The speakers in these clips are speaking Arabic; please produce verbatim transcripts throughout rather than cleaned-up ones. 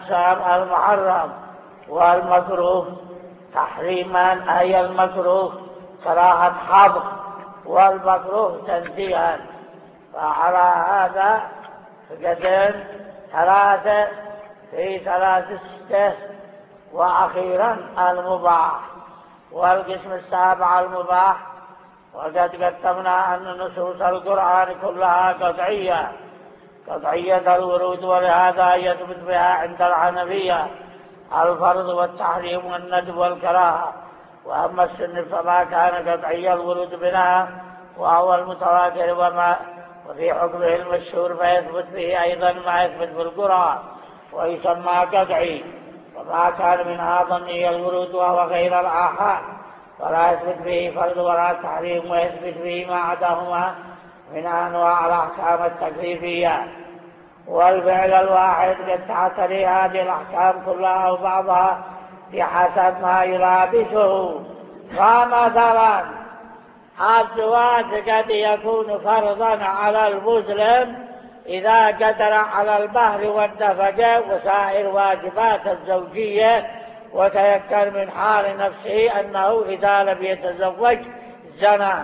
الأقسام المحرم والمكروه تحريما أي المكروه كراهة حظر، والمكروه تنزيها. فعلى هذا فقدم ثلاثة في ثلاثة ستة، وأخيرا المباح. والقسم السابع المباح، وقد قدمنا أن نصوص القرآن كلها قطعية قطعية الورود، ولهذا يثبت بها عند الحنفية الفرض والتحريم والندب والكراهة. وأما السنة فما كان قطعي الورود بها وهو المتواتر وما وفي حكمه المشهور فيثبت به أيضا ما يثبت في القرآن ويسمى قطعي. وما كان منها ظني الورود وهو غير الآحاد ولا يثبت به فرض ولا تحريم، ويثبت به ما عداهما من أنواع الأحكام التكليفية. والفعل الواحد قد تعتري هذه الأحكام كلها أو بعضها بحسب ما يلابسه. فمثلا الزواج قد يكون فرضا على المسلم إذا قدر على المهر والنفقة وسائر واجبات الزوجية، وتيقن من حال نفسه أنه إذا لم يتزوج زنى،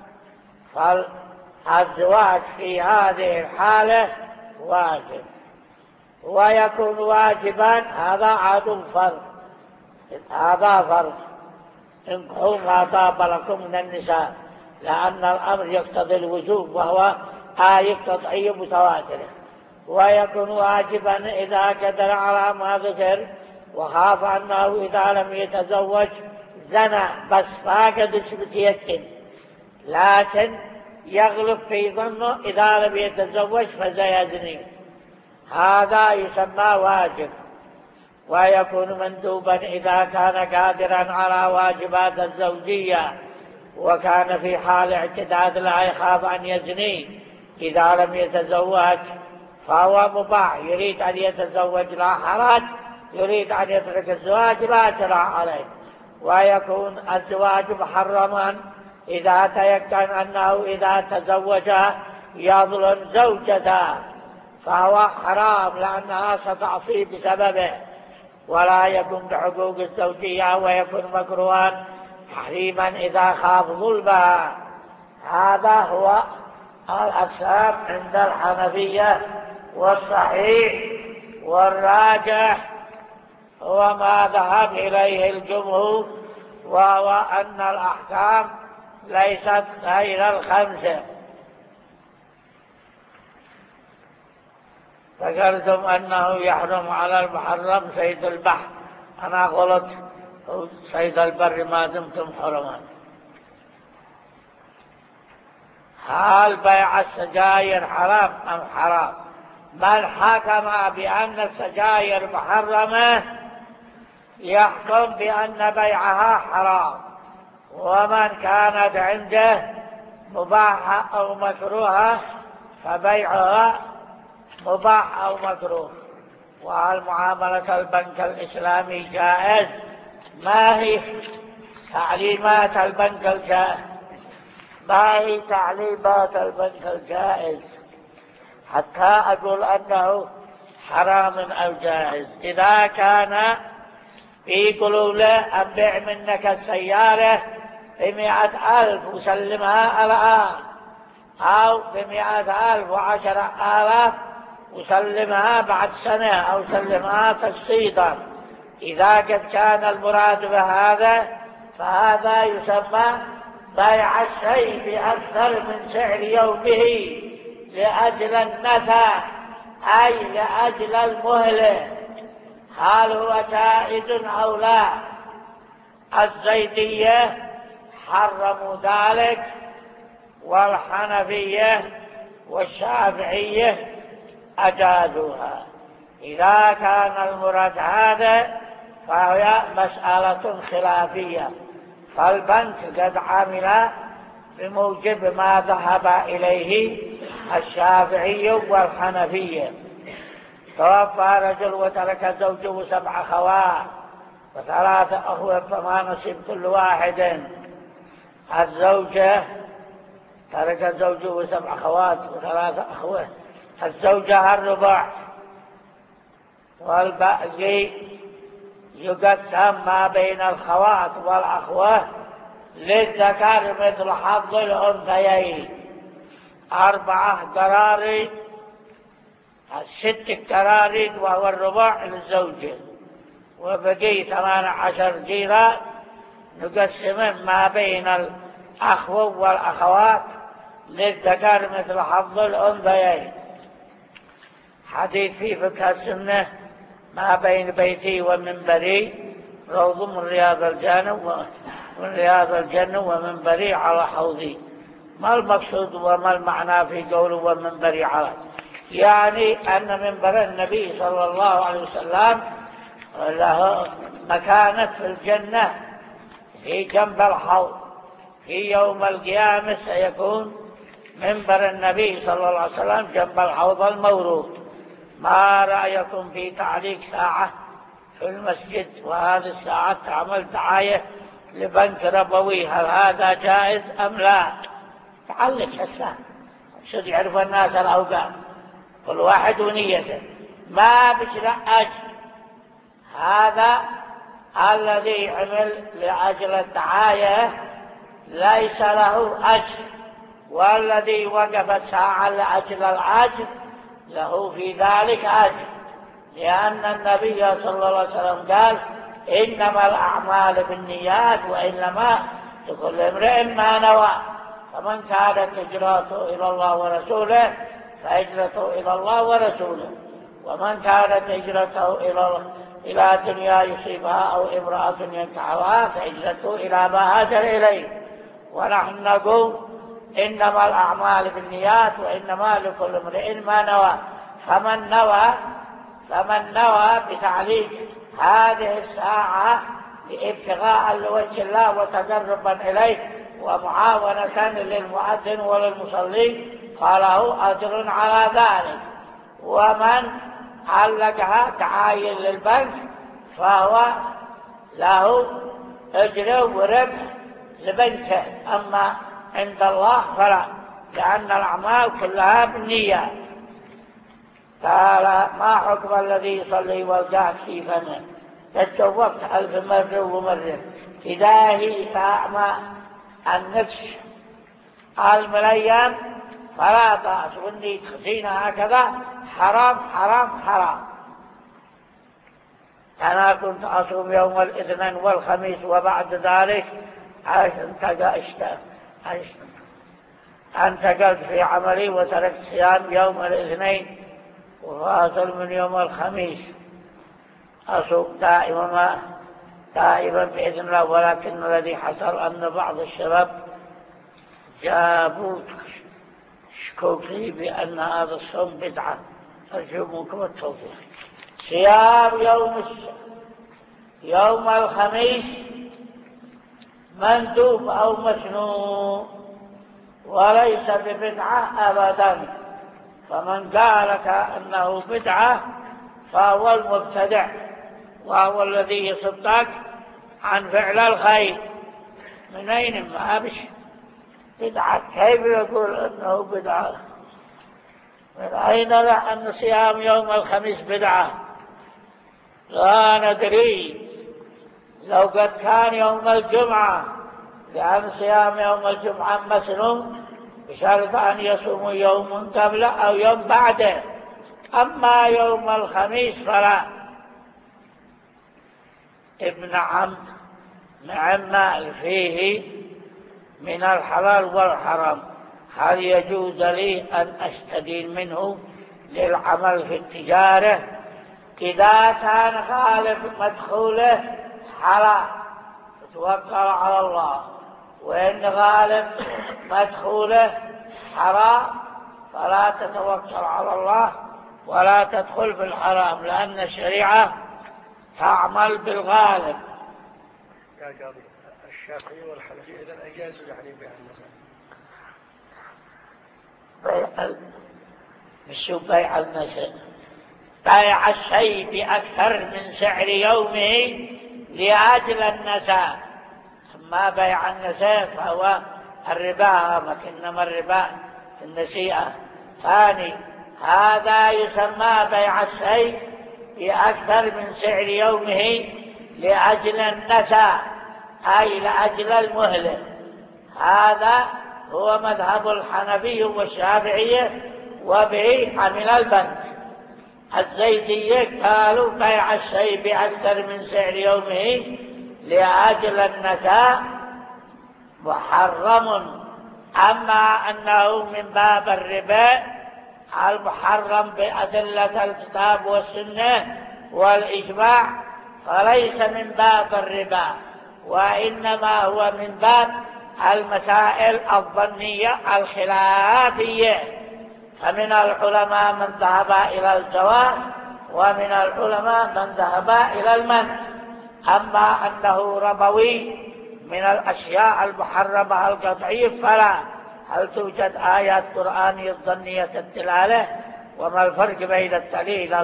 فالزواج في هذه الحالة واجب. ويكون واجبا هذا عدم فرض، هذا فرض انكحوا ما طاب لكم من النساء، لأن الأمر يقتضي الوجوب وهو آية قطعية متواترة. ويكون واجبا إذا قدر على ما ذكر وخاف أنه إذا لم يتزوج زنى، بس فاقد يتيقن، لكن يغلب في ظنه إذا لم يتزوج فسيزني، هذا يسمى واجب. ويكون مندوبا إذا كان قادرا على واجبات الزوجية وكان في حال اعتداد لا يخاف أن يزني إذا لم يتزوج، فهو مباح. يريد أن يتزوج لا حرج، يريد أن يترك الزواج لا جراح عليه. ويكون الزواج محرما إذا تيقن أنه إذا تزوج يظلم زوجته، فهو حرام لأنها ستعصي بسببه ولا يكون بحقوق الزوجية. ويكون مكروها تحريما إذا خاف ظلمها. هذا هو الأقسام عند الحنفية، والصحيح والراجح هو ما ذهب إليه الجمهور، وهو أن الأحكام ليست غير الخمسة. ذكرتم أنه يحرم على المحرم صيد البحر، أنا غلط، صيد البر ما دمتم حرما. هل بيع السجاير حرام أم حرام؟ من حكم بأن السجاير محرمة يحكم بأن بيعها حرام، ومن كانت عنده مباحة أو مكروهة فبيعها مباح أو مكروه. وهل معاملة البنك الإسلامي جائز؟ ما هي تعليمات البنك الجائز؟ ما هي تعليمات البنك الجائز حتى أقول أنه حرام أو جائز؟ إذا كان يقولوا له أبيع منك السيارة بمئة ألف وسلمها الآن، أو بمئة ألف وعشرة آلاف وسلمها بعد سنة، أو سلمها تقسيطا، إذا قد كان المراد بهذا فهذا يسمى بيع الشيء بأكثر من سعر يومه لأجل النفع، أي لأجل المهلة. هل هو جائز أو لا؟ الزيدية حرموا ذلك، والحنفية والشافعية أجازوها. إذا كان المراد هذا فهي مسألة خلافية، فالبنك قد عمل بموجب ما ذهب إليه الشافعي والحنفية. توفى رجل وترك زوجه سبع أخوات وثلاثة أخوة، فما نصيب كل واحد؟ الزوجة ترك زوجه سبع أخوات وثلاثة أخوة، الزوجة الربع، والباقي يقسم ما بين الخوات والأخوة للذكر مثل حظ الأنثيين. أربعة قراريد، الست قراريد وهو الربع للزوجة، وبقي ثمان عشر جيران نقسم ما بين الأخوة والأخوات للذكر مثل حظ الأنثيين. حديث في فقه السنة: ما بين بيتي ومنبري روض من رياض الجنة من رياض الجنة ومنبري على حوضي. ما المقصود وما المعنى في قوله ومنبري على؟ يعني أن منبر النبي صلى الله عليه وسلم له مكانة في الجنة في جنب الحوض. في يوم القيامة سيكون منبر النبي صلى الله عليه وسلم جنب الحوض المورود. ما رأيكم في تعليق ساعة في المسجد وهذه الساعة تعمل دعاية لبنك ربوي؟ هل هذا جائز أم لا؟ تعلق الساعة شد يعرف الناس الأوقات، كل واحد ونيته، ما بشرع أجل. هذا الذي عمل لأجل الدعاية ليس له أجر، والذي وقف الساعة لأجل الأجر له في ذلك أجر، لأن النبي صلى الله عليه وسلم قال: إنما الأعمال بالنيات وإنما لكل امرئ ما نوى، فمن كانت هجرته إلى الله ورسوله فهجرته إلى الله ورسوله، ومن كانت هجرته إلى إلى دنيا يصيبها أو امرأة ينكحها فهجرته إلى ما هاجر إليه. ونحن نقول: إنما الأعمال بالنيات وإنما لكل امرئ ما نوى. فمن نوى فمن نوى بتعليق هذه الساعة لابتغاء لوجه الله وتقربا إليه ومعاونة للمؤذن وللمصلين فله أجر على ذلك. ومن علقها تعاين للبنك فهو له أجر وربح لبنكه، أما عند الله فلا، لأن الأعمال كلها بالنية. قال: ما حكم الذي يصلي والقاعد في فمه؟ تتوقت ألف مرة ومرة إذا هي ساعة النفس المليم فلا بأس، واللي تخزينها هكذا حرام حرام حرام. أنا كنت أصوم يوم الاثنين والخميس وبعد ذلك انتقلت في عملي وتركت صيام يوم الاثنين وواصل من يوم الخميس أصوم دائما دائما بإذن الله. ولكن الذي حصل أن بعض الشباب جابوا شكوك لي بأن هذا الصوم بدعة، أرجو منكم التوضيح. صيام يوم يوم الخميس مندوب أو مسنون وليس ببدعة أبدا، فمن قالك أنه بدعة فهو المبتدع، وهو الذي يصدك عن فعل الخير. من أين ما بش بدعة؟ كيف يقول أنه بدعة؟ من أين له أن صيام يوم الخميس بدعة؟ لا ندري. لو قد كان يوم الجمعة، لأن صيام يوم الجمعة مسنون بشرط أن يصوم يوم قبله أو يوم بعده، أما يوم الخميس فلا. ابن عم نعم فيه من الحلال والحرام، هل يجوز لي أن أستدين منه للعمل في التجارة؟ إذا كان غالب مدخوله حرام توكل على الله، وإن غالب مدخوله حرام فلا تتوكل على الله ولا تدخل في الحرام، لأن الشريعة تعمل بالغالب. يا قاضي، الشافعي والحنفي إذا أجازوا يعني بيع النساء. بيع مشو بيع النساء؟ بيع الشيء بأكثر من سعر يومه لأجل النساء. أما بيع النساء فهو الربا، إنما الربا في النسيئة. ثاني، هذا يسمى بيع الشيء بأكثر من سعر يومه لأجل النساء، أي لأجل المهلة. هذا هو مذهب الحنفي والشافعية، وبه عمل البنك. الزيدية قالوا بيع الشيء بأكثر من سعر يومه لأجل النساء محرم. أما أنه من باب الربا المحرم بأدلة الكتاب والسنة والإجماع فليس من باب الربا، وإنما هو من باب المسائل الظنية الخلافية. فمن العلماء من ذهب إلى الجواز، ومن العلماء من ذهب إلى المنع. أما أنه ربوي من الأشياء المحرمة القطعية فلا. هل توجد آيات قرآنية ظنية الدلالة؟ وما الفرق بين الدليل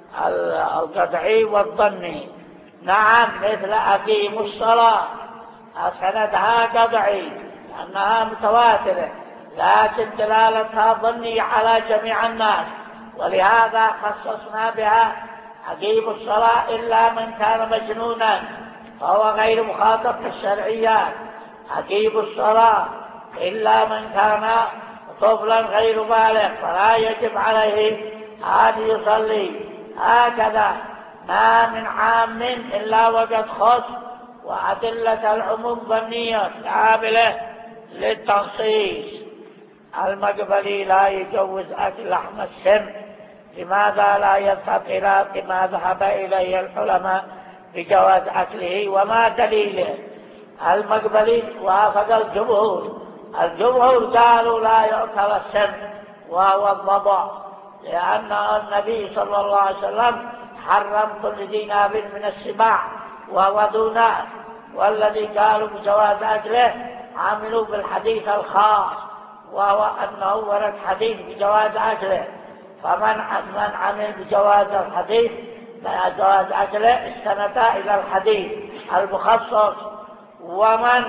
القطعي والظني؟ نعم، مثل أقيموا الصلاة سندها قطعي لأنها متواترة، لكن دلالتها ظنية على جميع الناس، ولهذا خصصنا بها أقيموا الصلاة إلا من كان مجنونا فهو غير مخاطب في الشرعيات، أقيموا الصلاة إلا من كان طفلا غير بالغ فلا يجب عليه أن يصلي. هكذا ما من عام إلا وقد خص، وأدلة العموم ظنية قابلة للتخصيص. المقبلي لا يجوز أكل لحم السم، لماذا لا يذهب إلى ما ذهب إليه العلماء بجواز أكله وما دليله؟ المقبلي وافق الجمهور، الجمهور قالوا لا يأكل السم وهو الضبع، لأن النبي صلى الله عليه وسلم حرم كل ذي ناب من السباع وهو ذو ناب، والذي قالوا بجواز أكله عملوا بالحديث الخاص وهو أنه ورد حديث بجواز أكله، فمن من عمل بجواز الحديث بجواز أكله استند إلى الحديث المخصص، ومن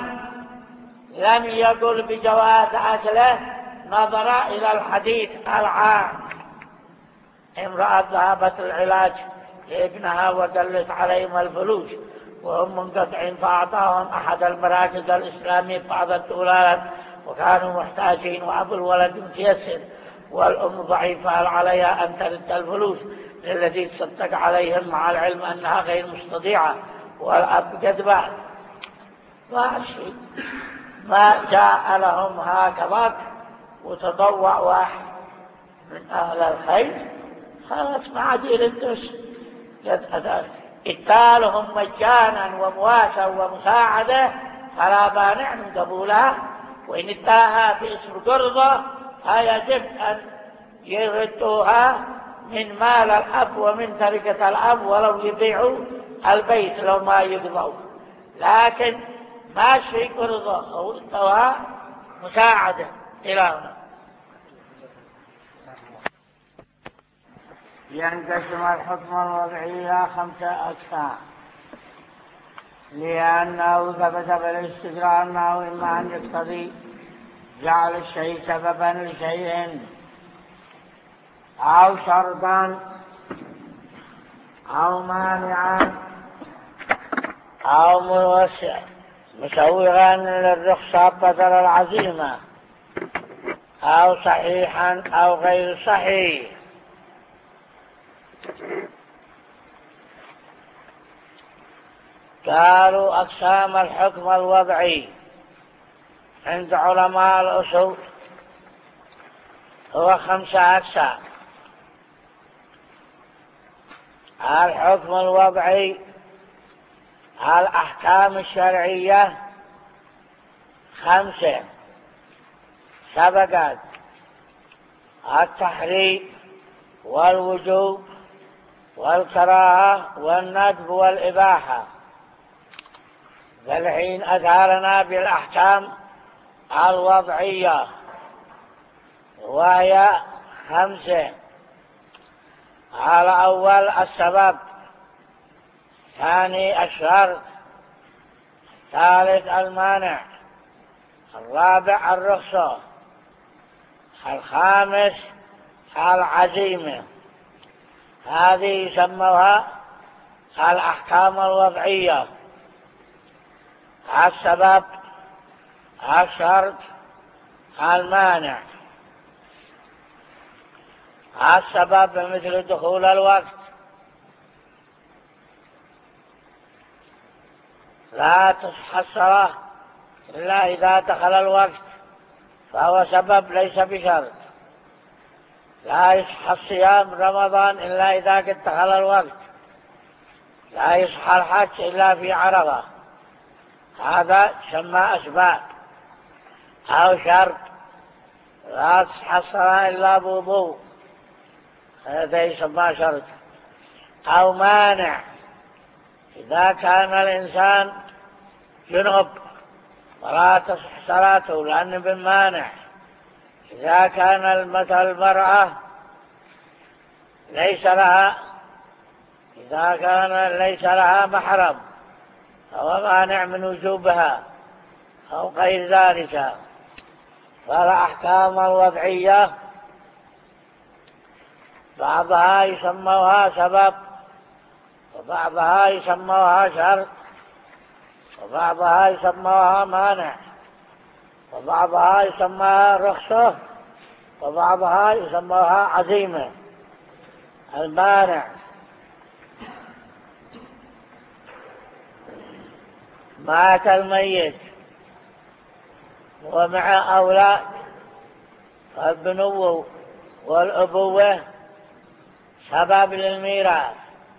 لم يقل بجواز أكله نظر إلى الحديث العام. امرأة ذهبت العلاج لابنها ودلت عليهم الفلوس وهم منقطعين، فأعطاهم أحد المراكز الإسلامية بعض الدولارات وكانوا محتاجين، وأبو الولد متيسر والأم ضعيفة، هل عليها أن ترد الفلوس للذي تصدق عليهم مع العلم أنها غير مستطيعة والأب قد مات؟ ماشي، ما جاء لهم هكذا وتضوع واحد من أهل الخير خلاص ما عاد يردش، إتالهم مجانا ومواسا ومساعدة فلا مانع من قبولها، وإن اتاها باسم قرضة فيجب أن يردوها من مال الأب ومن تركة الأب ولو يبيعوا البيت لو ما يقضوا، لكن ماشي قرضة أو اتوها مساعدة. إلى هنا ينقسم الحكم الوضعي إلى خمسة أقسام، لأنه ثبت بالاستقراء أنه إما أن يقتضي جعل الشيء سببا لشيء أو شرطا أو مانعا أو موسع مسوغا للرخصة بدل العزيمة أو صحيحا أو غير صحيح. قالوا أقسام الحكم الوضعي عند علماء الأصول هو خمسة أقسام. الحكم الوضعي الأحكام الشرعية خمسة سبقت: التحريم والوجوب والكراهة والندب والإباحة. فالحين أثارنا بالأحكام الوضعية وهي خمسة: على أول السبب، ثاني الشرط، ثالث المانع، الرابع هذه يسموها الأحكام الوضعية: السبب، الشرط، المانع. السبب مثل دخول الوقت، لا تصح الصلاة إلا إذا دخل الوقت، فهو سبب ليس بشرط. لا يصح الصيام رمضان إلا إذا قد دخل الوقت. لا يصح الحج إلا في عرفة. هذا يسمى أسباب. أو شرط: لا تصح الصلاة إلا بوضوء، هذا يسمى شرط. أو مانع: إذا كان الإنسان جنب ولا تصح صلاته لأنه بالمانع. إذا كان مثل المرأة ليس لها إذا كان ليس لها محرم فهو مانع من وجوبها أو غير ذلك. فالأحكام الوضعية بعضها يسموها سبب، وبعضها يسموها شرط، وبعضها يسموها مانع، وبعضها يسموها رخصة، وبعضها يسموها عزيمة. المانع: مات الميت ومع أولاد، فالبنو والأبوة سبب للميراث،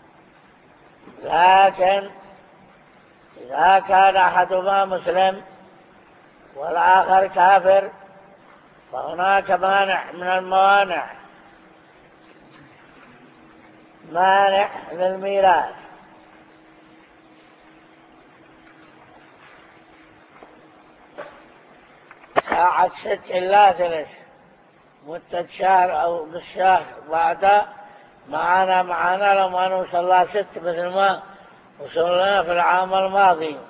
لكن إذا كان أحدهما مسلم والآخر كافر فهناك مانع من الموانع، مانع للميراث. ساعة ست إلا ثلث، مدة شهر أو بالشهر بعد معنا معنا لما نوصل الله ست مثل ما وصلنا في العام الماضي.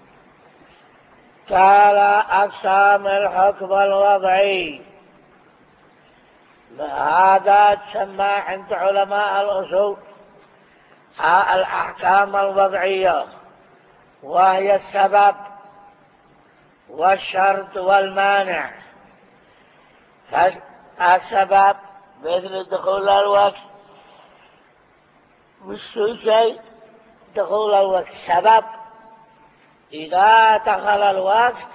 قال: أقسام الحكم الوضعي. هذا تسمى عند علماء الأصول الأحكام الوضعية، وهي السبب والشرط والمانع. فالسبب مثل دخول الوقت، مش شيء دخول الوقت سبب. إذا دخل الوقت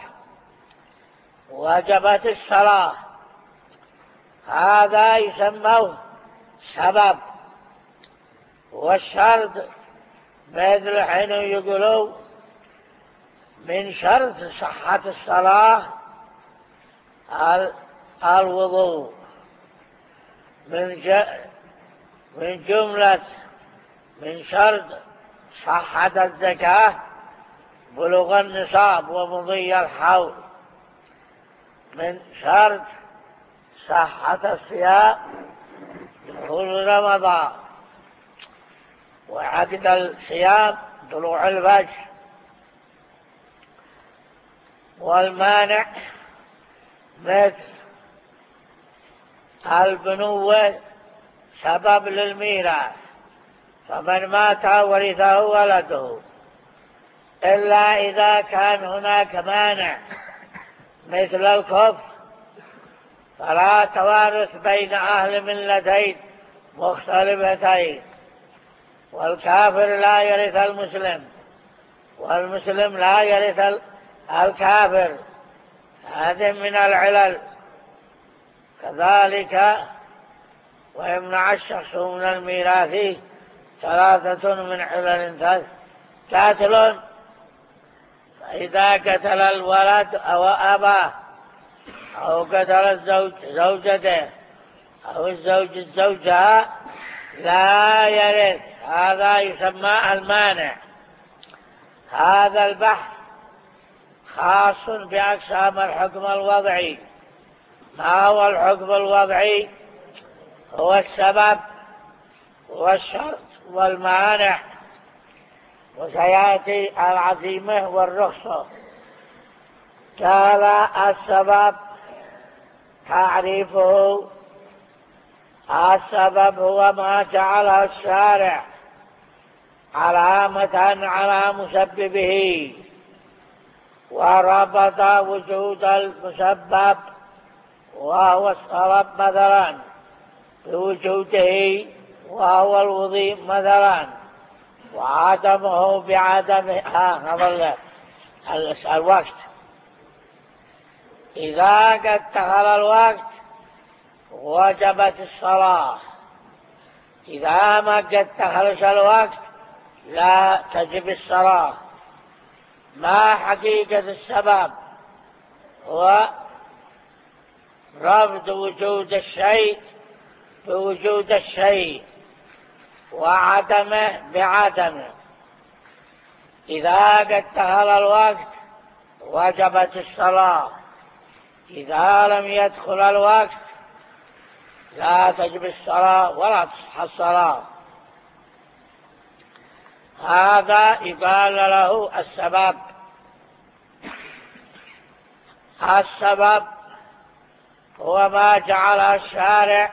وجبت الصلاة، هذا يسمى سبب. والشرط مثل حين يقولوا من شرط صحة الصلاة الوضوء، من من جملة من شرط صحة الزكاة بلوغ النصاب ومضي الحول، من شرط صحة الصيام دخول رمضان، وعقد الصيام طلوع الفجر. والمانع مثل البنوة سبب للميراث، فمن مات ورثه ولده، إلا إذا كان هناك مانع مثل الكفر، فلا توارث بين أهل ملتين مختلفتين. والكافر لا يرث المسلم، والمسلم لا يرث الكافر، هذه من العلل. كذلك ويمنع الشخص من الميراث ثلاثة من علل: قاتل فإذا قتل الولد أو أباه، أو قتل الزوج زوجته، أو الزوج الزوجة، لا يرث. هذا يسمى المانع. هذا البحث خاص بأقسام الحكم الوضعي. ما هو الحكم الوضعي؟ هو السبب والشرط والمانع، وسيأتي العزيمة والرخصة. قال: السبب تعريفه السبب هو ما جعله الشارع علامة على مسببه، وربط وجود المسبب وهو الصلب مثلا بوجوده وهو الوضوء مثلا، وعدمه بعدمه. آه الوقت إذا قد دخل الوقت وجبت الصلاة، إذا ما قد دخلش الوقت لا تجب الصلاة. ما حقيقة السبب؟ هو ربط وجود الشيء بوجود الشيء وعدمه بعدمه. إذا قد دخل الوقت وجبت الصلاة، إذا لم يدخل الوقت لا تجب الصلاة ولا تصح الصلاة. هذا يقال له السبب. السبب هو ما جعل الشارع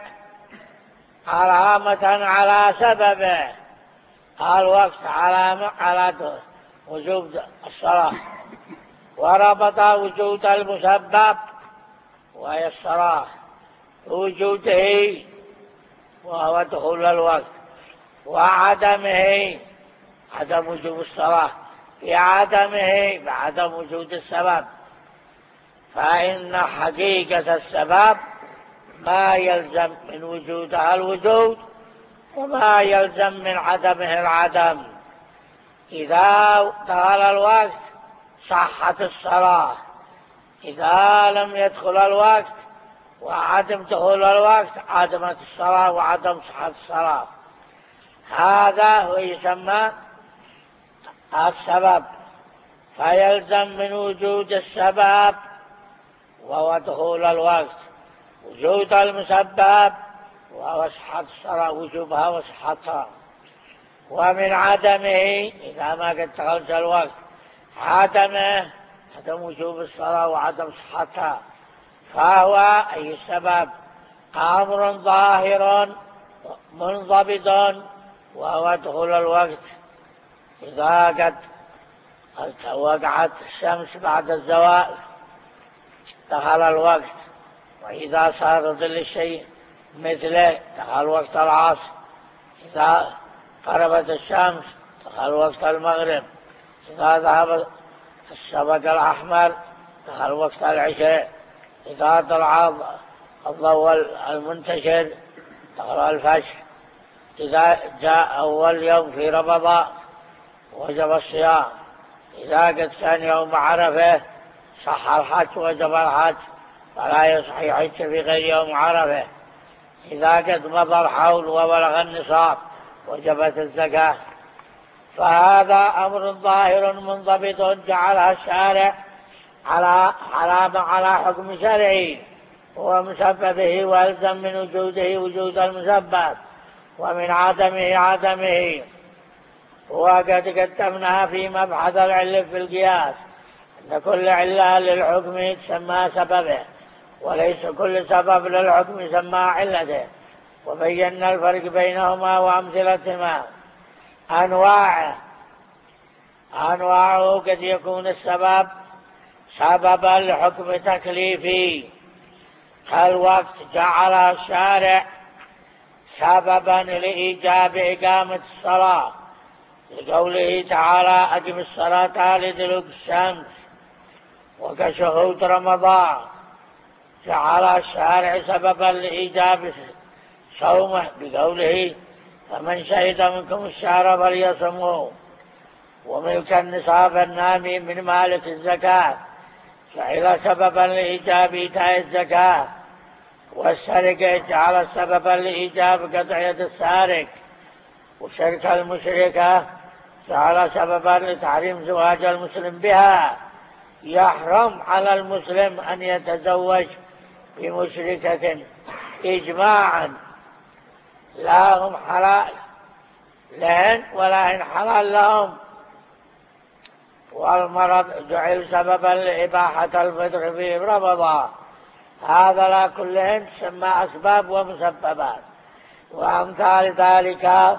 علامة على سببه، الوقت علامة على وجوب الصلاة، وربط وجود المسبب وهي الصلاة وجوده وهو دخول الوقت، وعدمه عدم وجوب الصلاة، بعدمه بعدم وجود السبب. فإن حقيقة السبب ما يلزم من وجودها الوجود وما يلزم من عدمه العدم. إذا دخل الوقت صحت الصلاة، إذا لم يدخل الوقت وعدم دخول الوقت عدمت الصلاة وعدم صحة الصلاة. هذا هو يسمى السبب. فيلزم من وجود السبب وهو دخول الوقت وجود المسبب وهو صحة الصلاة وجوبها وصحتها، ومن عدمه إذا ما قد دخلت الوقت عدمه عدم وجوب الصلاة وعدم صحتها. فهو أي السبب أمر ظاهر منضبط وهو دخول الوقت. إذا قد وقعت الشمس بعد الزوال دخل الوقت، وإذا صار ظل الشيء مثله دخل وقت العصر، إذا قربت الشمس دخل وقت المغرب، إذا ذهب الشفق الأحمر دخل وقت العشاء، إذا طلع الضوء المنتشر دخل الفجر، إذا جاء أول يوم في رمضان وجب الصيام، إذا قد كان يوم عرفة صح الحج وجب الحج فلا يصح يحج في غير يوم عرفة، إذا قد مضى الحول وبلغ النصاب وجبت الزكاة. فهذا أمر ظاهر منضبط جعلها الشارع على علامة على حكم شرعي هو مسببه، والزم من وجوده وجود المسبب ومن عدمه عدمه. وقد قدمناها في مبحث العلة في القياس أن كل علة للحكم تسمى سببه، وليس كل سبب للحكم يسمى علته، وبينا الفرق بينهما وأمثلتهما. أنواع أنواعه قد يكون السبب سببا لحكم تكليفي كالوقت جعل الشارع سببا لإيجاب إقامة الصلاة لقوله تعالى أقم الصلاة لدلوك الشمس، وكشهود رمضان جعل الشارع سببا لإيجاب صومه بقوله فمن شهد منكم الشهر فليصمه. وملك النصاب النامي من مالك الزكاة جعل سببا لإيجاب إيتاء الزكاة. والسرقة جعل سببا لإيجاب قطع يد السارق. وشرك المشركة جعل سببا لتحريم زواج المسلم بها. يحرم على المسلم أن يتزوج بمشركة إجماعا، لا هم حلال لهن ولا هن حلال لهم. والمرض جعل سببا لإباحة الفطر في رمضان. هذا لا كلهن تسمى أسباب ومسببات. وأمثال ذلك.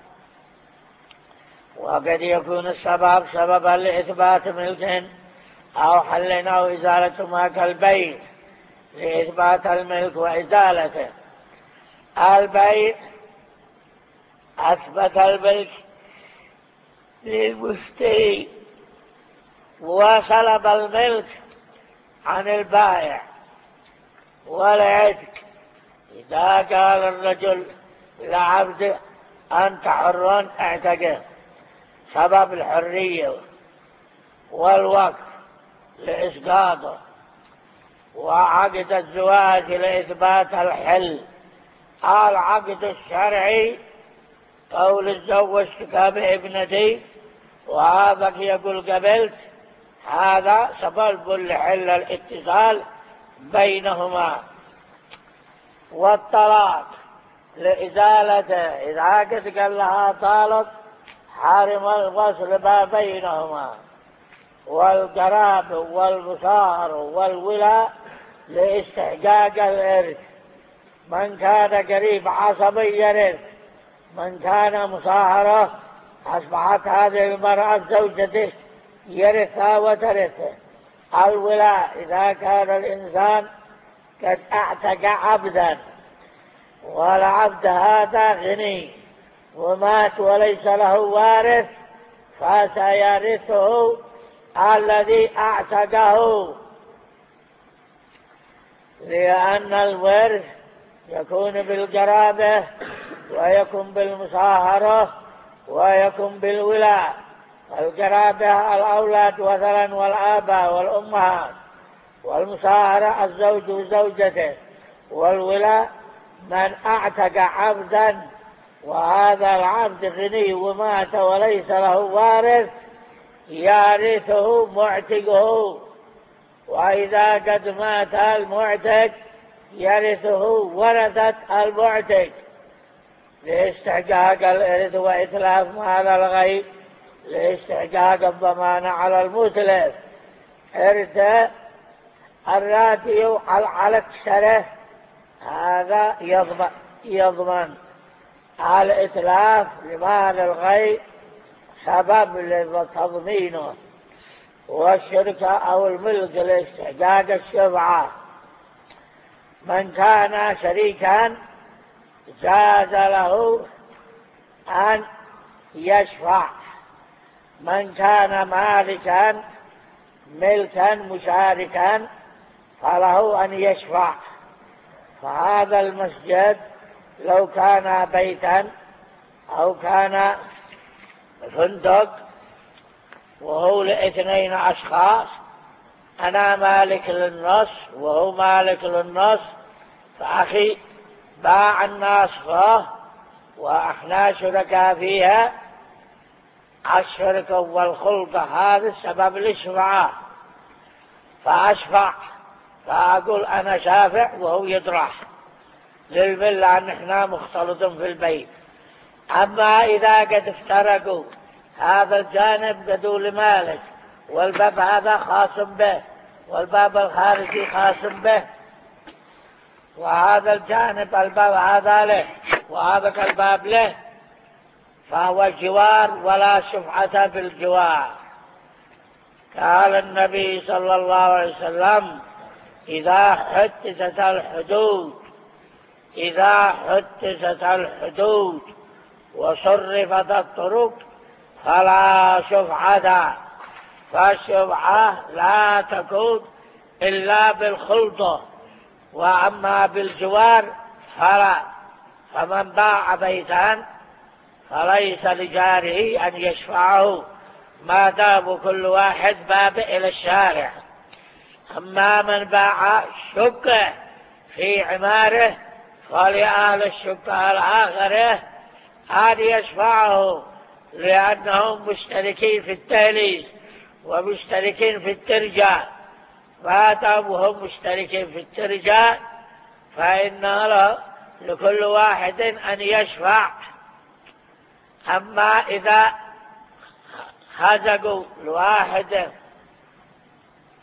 وقد يكون السبب سببا لإثبات ملك أو حل أو إزالة ما كالبيع لإثبات الملك وإزالته. البيع أثبت الملك للمشتري وسلب الملك عن البائع. والعتق إذا قال الرجل لعبده أنت حر اعتقه، سبب الحرية. والوقف لإسقاطه. وعقد الزواج لإثبات الحل. العقد الشرعي قول الزوجتك بابنتي وهذاك يقول قبلت، هذا سبب لحل الاتصال بينهما. والطلاق لإزالته، إذا قد قال لها طالق حارم الغسل ما بينهما. والقراب والمصاهر والولاء لاستحقاق الإرث، من كان قريب عصبي يرث، من كان مصاهرة أصبحت هذه المرأة زوجته يرثها وترثه. الولاء إذا كان الإنسان قد اعتق عبدا والعبد هذا غني ومات وليس له وارث فسيرثه الذي اعتقه، لأن الورث يكون بالقرابة ويكون بالمصاهرة ويكون بالولاء. القرابة الأولاد مثلا والآباء والأمهات، والمصاهرة الزوج وزوجته، والولاء من اعتق عبدا وهذا العبد غني ومات وليس له وارث يرثه معتقه. وإذا قد مات المعتق يرثه ورثة المعتق لاستحقاق الإرث وإتلاف مال الغيب، لاستحقاق الضمان على المتلف. إرث الراتي على الشرف هذا يضمن, يضمن الإتلاف لمال الغيب سبب لتضمينه. والشركة أو الملك لاستحقاق الشفعة. من كان شريكا جاز له أن يشفع. من كان مالكا ملكا مشاركا فله أن يشفع. فهذا المسجد لو كان بيتا أو كان فندق وهو لاثنين أشخاص، أنا مالك للنص وهو مالك للنص، فأخي باع الناصفة وإحنا شركاء فيها، الشركة والخلطة هذا السبب للشفعة، فأشفع فأقول أنا شافع وهو يدرح للملة أن إحنا مختلطون في البيت. أما إذا قد افترقوا هذا الجانب قدوا لمالك والباب هذا خاص به والباب الخارجي خاص به، وهذا الجانب الباب هذا له وهذا الباب له، فهو جوار ولا شفعة بالجوار. قال النبي صلى الله عليه وسلم إذا حدثت الحدود إذا حدثت الحدود وصرفت الطرق فلا شفعة، فالشفعة لا تكون إلا بالخلطة، وأما بالجوار فلا. فمن باع بيتا فليس لجاره أن يشفعه ما دام كل واحد باب إلى الشارع. أما من باع شقة في عماره فلأهل الشقة الآخرة أن يشفعه، لأنهم مشتركين في التهليل ومشتركين في الترجاء، ما دامهم مشتركين في الترجاء فإن له لكل واحد أن يشفع. أما إذا خزقوا الواحد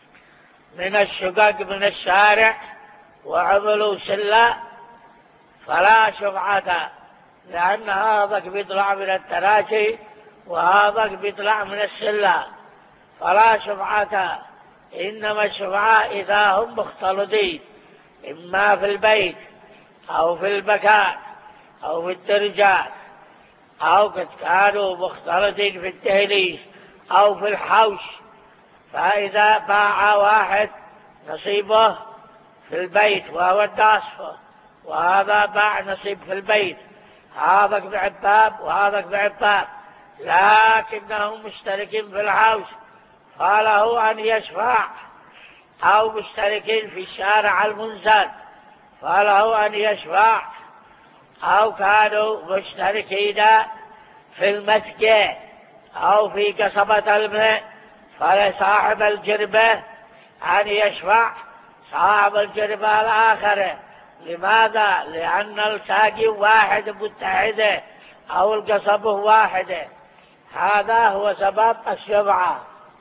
من الشقق من الشارع وعملوا سلة فلا شفعة، لأن هذاك بيطلع من التراشي وهذاك بيطلع من السلة، فلا شفعة. إنما الشفعة إذا هم مختلطين، إما في البيت أو في المكان أو في الدرجات، أو قد كانوا مختلطين في التهليس أو في الحوش. فإذا باع واحد نصيبه في البيت وهو الناصفة، وهذا باع نصيب في البيت، هذاك بعباب وهذاك بعباب، لكنهم مشتركين في الحوش، فله أن يشفع. أو مشتركين في الشارع المنزل، فله أن يشفع. أو كانوا مشتركين في المسجد أو في قصبة الماء، فلصاحب الجربة أن يشفع صاحب الجربة الآخر. لماذا؟ لأن الساقي واحد متحدة أو القصبة واحدة. هذا هو سبب الشفعة.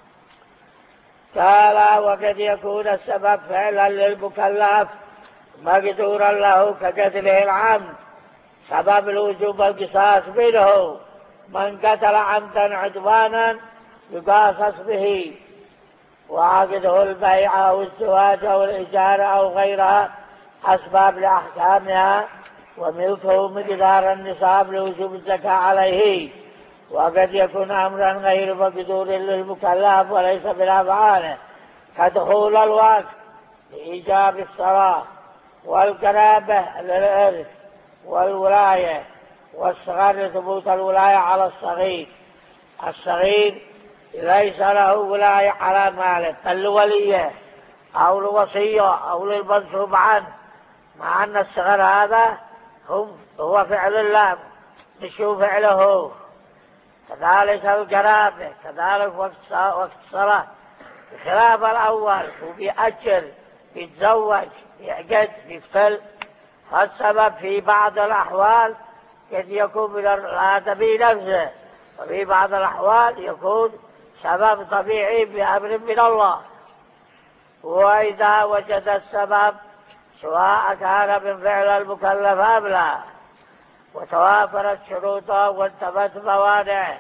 قال وقد يكون السبب فعلا للمكلف مقدورا له كقتله العمد، سبب الوجوب القصاص منه. من قتل عمدا عدوانا يقاصص به، وعقده البيع أو الزواج أو الإجارة أو غيرها أسباب لأحكامها، وملكه مقدار النصاب لوجوب الزكاة عليه. وقد يكون أمرا غير مقدور للمكلف وليس بالأفعال، كدخول الوقت لإيجاب الصلاة، والقرابة للإرث، والولاية، والصغر لثبوت الولاية على الصغير. الصغير ليس له ولاية على ماله، بل وليه أو الوصية أو للمنصوب عنه، مع أن الصغر هذا هو فعل الله مش هو فعله. كذلك القرابة، كذلك وقت الصلاة، بخلاف الأول وبيأجر بيتزوج بيعقد بيفتل. فالسبب في بعض الأحوال قد يكون من الآدمي نفسه، وفي بعض الأحوال يكون سبب طبيعي بأمر من الله. وإذا وجد السبب سواء كان من فعل المكلف أم لا، وتوافرت شروطه وانتفت موانعه،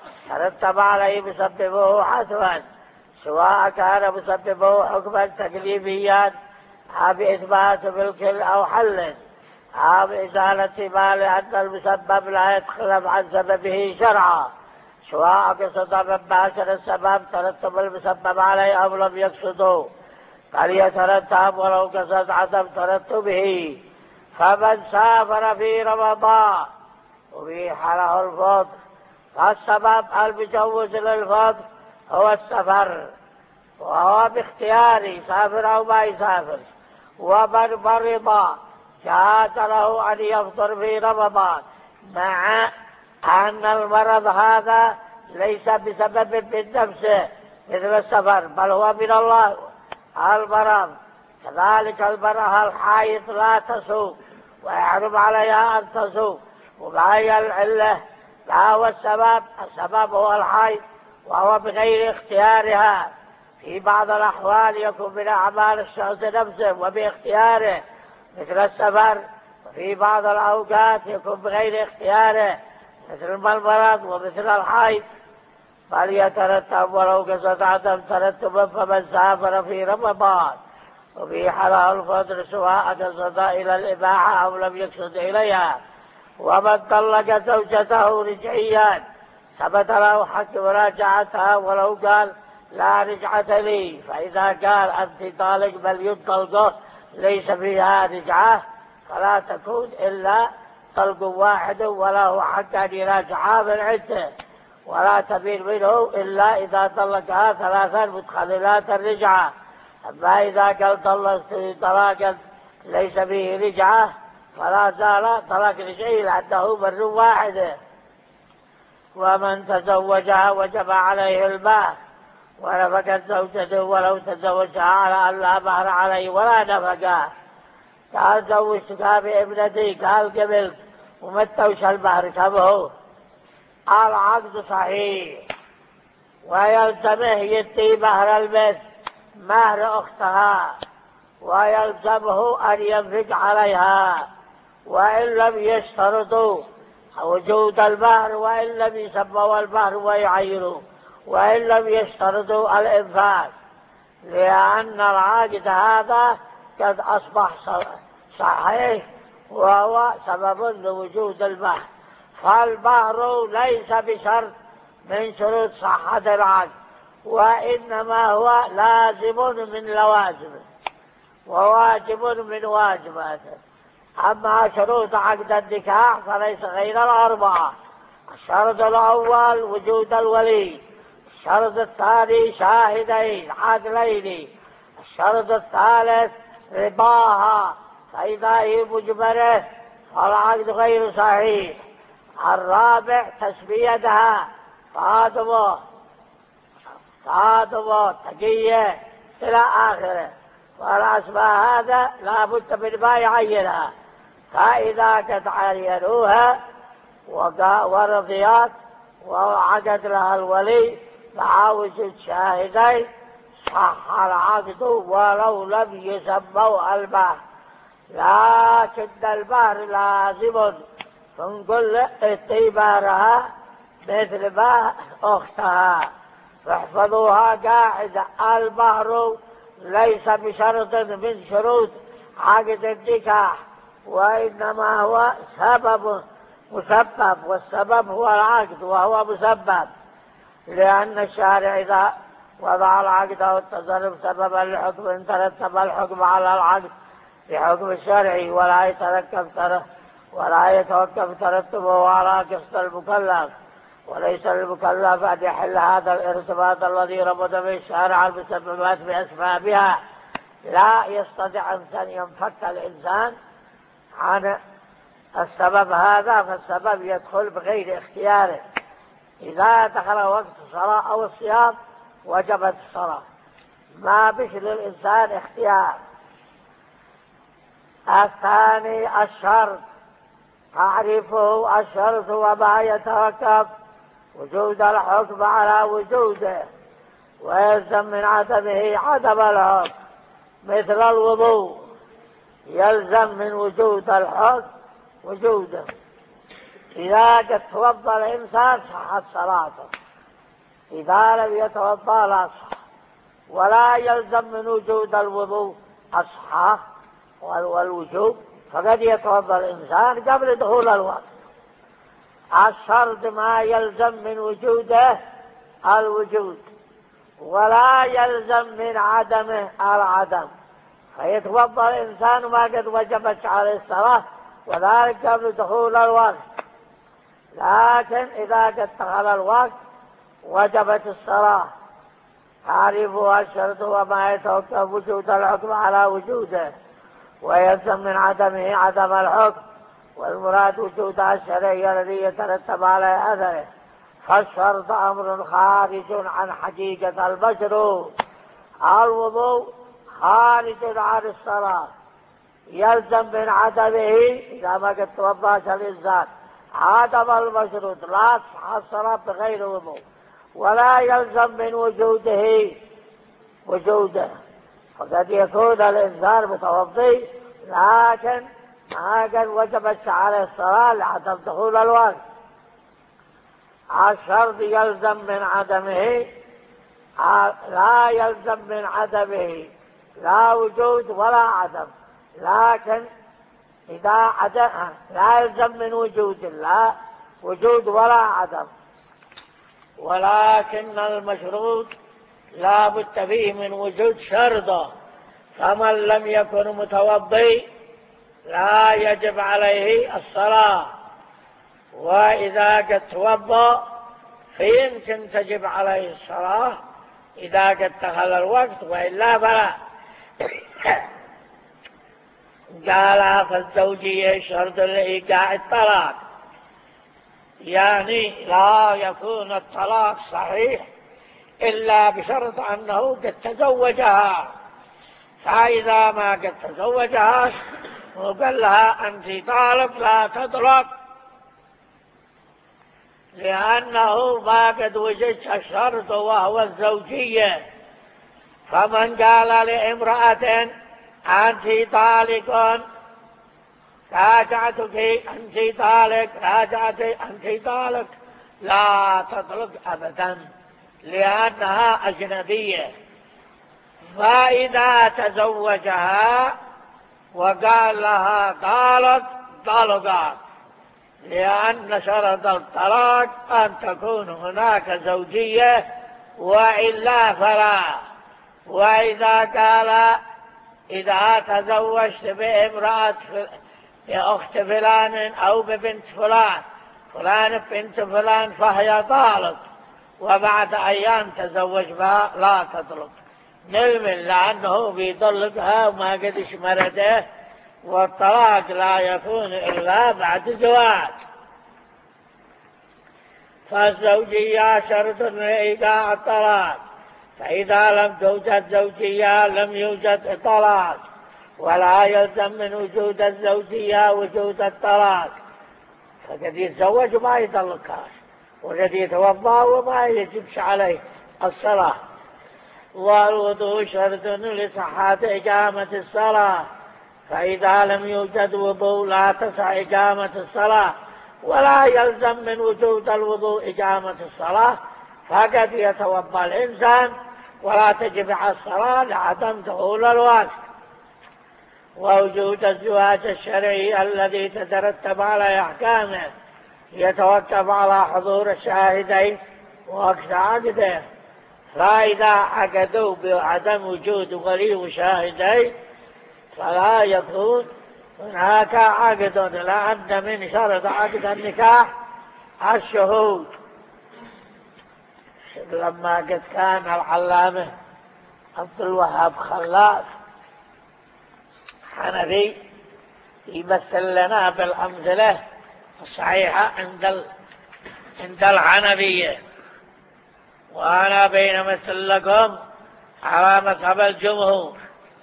ترتب عليه مسببه حتما، سواء كان مسببه حكما تكليفيا أو بإثبات ملك أو حل أو بإزالة ما، لأن المسبب لا يتخلف عن سببه شرعا، سواء قصد من باشر السبب ترتب المسبب عليه أو لم يقصده، بل يترتب ولو قصد عدم ترتبه. فمن سافر في رمضان أبيح له الفطر، فالسبب المجوز للفطر هو السفر، وهو باختياره يسافر أو ما يسافر. ومن مرض جاز له أن يفطر في رمضان، مع أن المرض هذا ليس بسبب من نفسه مثل السفر، بل هو من الله المرض. كذلك المرأة الحائض لا تصوم ويحرم عليها أن تصوم. وما هي العلة؟ لا هو السبب، السبب هو الحيض، وهو بغير اختيارها. في بعض الأحوال يكون من أعمال الشخص نفسه وباختياره مثل السفر، وفي بعض الأوقات يكون بغير اختياره مثل المرض ومثل الحيض. بل يترتب ولو قصد عدم ترتب. فمن سافر في رمضان أبيح له الفطر، سواء قصد إلى الإباحة أو لم يقصد إليها. ومن طلق زوجته رجعيا ثبت له حق مراجعتها ولو قال لا رجعة لي، فإذا قال أنت طالق بل يطلقه ليس فيها رجعة، فلا تكون إلا طلق واحد، وله حق أن يراجعها من عدته، ولا تبين منه إلا إذا طلقها ثلاثا متخللات الرجعة. أما إذا قال طلقت طلاقا ليس فيه رجعة فلا زال طلاق رجعي، لأنه مر واحد. ومن تزوجها وجب عليه المهر ونفقت زوجته ولو تزوجها على أن لا مهر عليه ولا نفقه. قال زوجتك بابنتي، قال قبلت، ومتوش المهر كم هو؟ العقد صحيح، ويلزمه يدي مهر البنت مهر أختها، ويلزمه أن ينفق عليها، وإن لم يشترطوا وجود البحر، وإن لم يسبوا البحر ويعيروا، وإن لم يشترطوا الإنفاذ، لأن العقد هذا قد أصبح صحيح وهو سبب لوجود البحر. فالبحر ليس بشرط من شروط صحة العقد، وإنما هو لازم من لوازمه وواجب من واجباته. أما شروط عقد النكاح فليس غير الأربعة: الشرط الأول وجود الولي، الشرط الثاني شاهدين عدلين، الشرط الثالث رضاها فإذا هي مجبرة فالعقد غير صحيح، الرابع تسميتها فاطمة فاطمة تقية إلى آخره. والأسماء هذا لا بد من ما يعينها، فإذا قد عينوها ورضيات وعقد لها الولي مع وجود شاهدين صح العقد ولو لم يسموا البحر. لكن البحر لازم فنقول اعتبارها مثل ما أختها. فاحفظوها قاعدة: البحر ليس بشرط من شروط عقد النكاح، وإنما هو سبب مسبب، والسبب هو العقد وهو مسبب، لأن الشارع إذا وضع العقد أو التصرف سببا لحكم إن ترتب الحكم على العقد بحكم الشرعي ولا يتركب ولا يتوقف ترتبه على قصد المكلف، وليس المكلف أن يحل هذا الارتباط الذي ربط به الشارع المسببات بأسبابها. لا يستطيع أن ينفك الإنسان عن السبب هذا، فالسبب يدخل بغير اختياره. إذا دخل وقت الصلاة أو الصيام وجبت الصلاة، ما بش للإنسان اختيار. الثاني الشرط، تعريفه: الشرط وما يتركب وجود الحكم على وجوده ويلزم من عدمه عدم الحكم، مثل الوضوء يلزم من وجود الحكم وجوده. إذا قد توضأ الإنسان صحت صلاته، إذا لم يتوضأ لا صح. ولا يلزم من وجود الوضوء الصحة والوجوب، فقد يتوضأ الإنسان قبل دخول الوقت. الشرط ما يلزم من وجوده الوجود، ولا يلزم من عدمه العدم، فيتوضأ الإنسان ما قد وجبت عليه الصلاة وذلك قبل دخول الوقت. لكن إذا قد دخل الوقت وجبت الصلاة. تعريفها: الشرط وما يتوقف وجود الحكم على وجوده ويلزم من عدمه عدم الحكم، والمراد وجودها الشرعي الذي يترتب على أثره. فالشرط أمر خارج عن حقيقة المشروع. الوضوء خارج عن الصلاة، يلزم من عدمه إذا ما قد توضأ الإنسان عدم المشروط، لا تصح الصلاة بغير وضوء، ولا يلزم من وجوده وجوده. فقد يكون الإنسان متوضي لكن ما قد وجبت عليه الصلاة لعدم دخول الوقت. الشرط يلزم من عدمه، لا يلزم من عدمه لا وجود ولا عدم، لكن إذا عدم لا يلزم من وجود لا وجود ولا عدم. ولكن المشروط لا بد فيه من وجود شرطه، فمن لم يكن متوضي لا يجب عليه الصلاة، وإذا قد توضأ فيمكن تجب عليه الصلاة إذا قد دخل الوقت، وإلا فلا. قال: فالزوجية شرط لإيقاع الطلاق، يعني لا يكون الطلاق صحيح إلا بشرط أنه قد تزوجها. فإذا ما قد تزوجها وقال لها: أنت طالب لا تطلق، لأنه ما قد وجدت الشرط وهو الزوجية. فمن قال لامرأة: أنت طالق، راجعتك أنت طالق، راجعتك أنت طالق، لا تطلق أبدا لأنها أجنبية. فإذا تزوجها وقال لها طالق طلقات، لأن شرط الطلاق أن تكون هناك زوجية وإلا فلا. وإذا قال إذا تزوجت بامرأة أخت فلان أو ببنت فلان، فلان بنت فلان، فهي طالق، وبعد أيام تزوج بها لا تطلق نلمن، لأنه بيطلقها وما قدش مرده، والطلاق لا يكون إلا بعد زواج. فالزوجية شرط لإيقاع الطلاق، فإذا لم توجد زوجية لم يوجد طلاق، ولا يلزم من وجود الزوجية وجود الطلاق. فقد يتزوج وما يطلقهاش، وقد يتوضأ وما يجبش عليه الصلاة. والوضوء شرط لصحة إقامة الصلاة، فإذا لم يوجد وضوء لا تصح إقامة الصلاة، ولا يلزم من وجود الوضوء إقامة الصلاة، فقد يتوضأ الإنسان ولا تجب على الصلاة لعدم دخول الوقت. ووجود الزواج الشرعي الذي تترتب على أحكامه يتوقف على حضور الشاهدين ووقت عقده. فإذا عقدوا بعدم وجود ولي وشاهدين فلا يكون هناك عقد، لأن من شرط عقد النكاح الشهود. لما قد كان العلامة عبد الوهاب خلاف حنفي يمثل لنا بالأمثلة الصحيحة عند عند الحنفية، وأنا بين مثل لكم على مذهب الجمهور.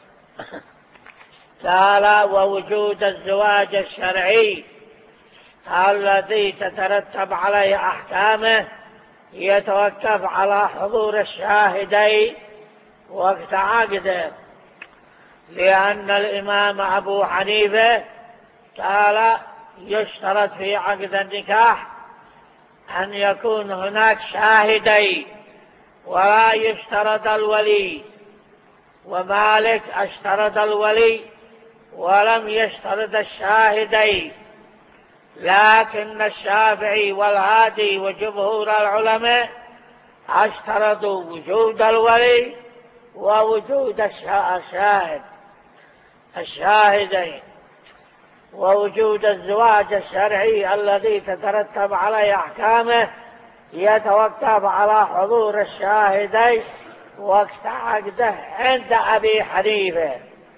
قال ووجود الزواج الشرعي الذي تترتب عليه أحكامه يتوقف على حضور الشاهدين وقت عقده، لأن الإمام أبو حنيفة قال يشترط في عقد النكاح أن يكون هناك شاهدين ولا يشترط الولي، ومالك اشترط الولي ولم يشترط الشاهدين. لكن الشافعي والهادي وجمهور العلماء اشترطوا وجود الولي ووجود الشاهد الشاهدين. ووجود الزواج الشرعي الذي تترتب عليه أحكامه يتوقف على حضور الشاهدين وقت عقده عند أبي حنيفة،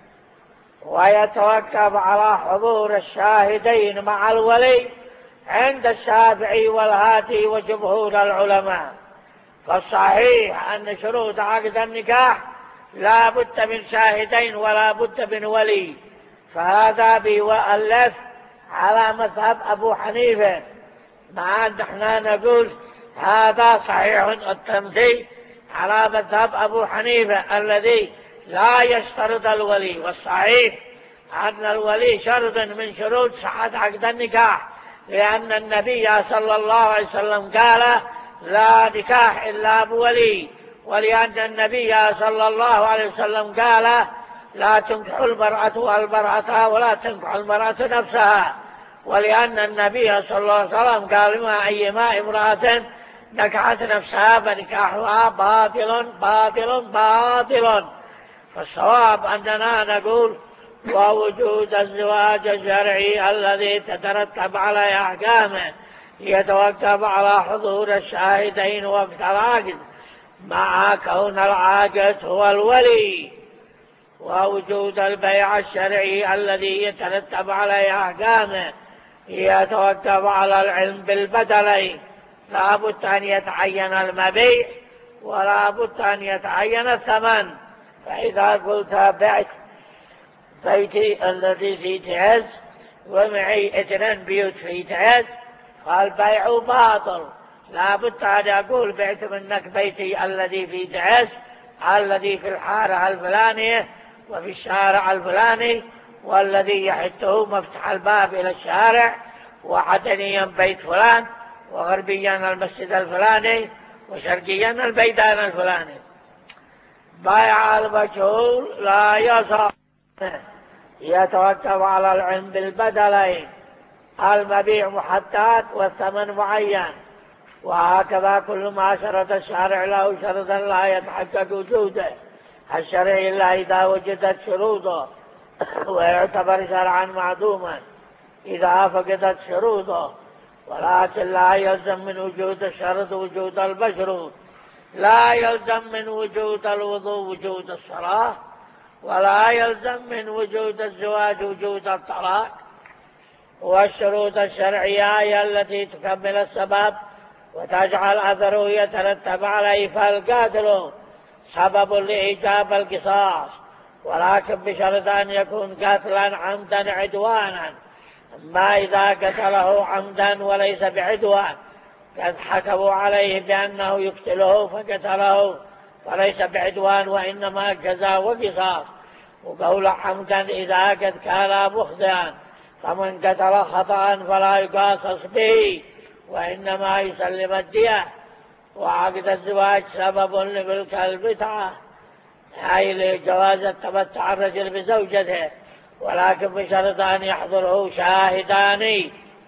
ويتوقف على حضور الشاهدين مع الولي عند الشافعي والهادي وجمهور العلماء. فالصحيح أن شروط عقد النكاح لا بد من شاهدين ولا بد من ولي، فهذا بيؤلف على مذهب أبو حنيفة، مع أن احنا نقول هذا صحيح التمثيل على مذهب أبو حنيفة الذي لا يشترط الولي. والصحيح أن الولي شرط من شروط صحة عقد النكاح، لأن النبي صلى الله عليه وسلم قال لا نكاح إلا بولي، ولأن النبي صلى الله عليه وسلم قال لا تنكح المرأة المرأة ولا تنكح المرأة نفسها، ولأن النبي صلى الله عليه وسلم قال ما أيما امرأة نكحت نفسها فنكاحها باطل باطل باطل. فالصواب أننا نقول ووجود الزواج الشرعي الذي تترتب على أحكامه يتوقف على حضور الشاهدين وقت العقد، مع كون العاقد هو الولي. ووجود البيع الشرعي الذي يترتب على أحكامه يتوقف على العلم بالبدلين، لا بد أن يتعين المبيع ولا بد أن يتعين الثمن. فإذا قلت بعت بيتي الذي في تعز ومعي اثنين بيوت في تعز فالبيع باطل، لا بد أن أقول بعت منك بيتي الذي في تعز الذي في الحارة الفلانية وفي الشارع الفلاني والذي يحته مفتح الباب إلى الشارع، وعدنيا بيت فلان، وغربيا المسجد الفلاني، وشرقيا البيدان الفلاني. بيع المجهول لا يصح، يتوقف على العلم بالبدلين، المبيع محدد والثمن معين. وهكذا كل ما شرط الشارع له شرطا لا يتحقق وجوده الشرعي إلا إذا وجدت شروطه، ويعتبر شرعا معدوما إذا فقدت شروطه. ولكن لا يلزم من وجود الشرط وجود المشروط، لا يلزم من وجود الوضوء وجود الصلاة، ولا يلزم من وجود الزواج وجود الطلاق. والشروط الشرعية هي التي تكمل السبب وتجعل أثره يترتب عليه، فالقاتل سبب لإيجاب القصاص، ولكن بشرط أن يكون قاتلا عمدا عدوانا. أما إذا قتله عمدا وليس بعدوان، قد حكموا عليه بأنه يقتله فقتله، فليس بعدوان وإنما جزاء وقصاص. وقول عمدا إذا قد كان مخطئا، فمن قتل خطأ فلا يقاصص به وإنما يسلم الدية. وعقد الزواج سبب لملك البتعة، أي لجواز التمتع الرجل بزوجته، ولكن بشرط أن يحضره شاهدان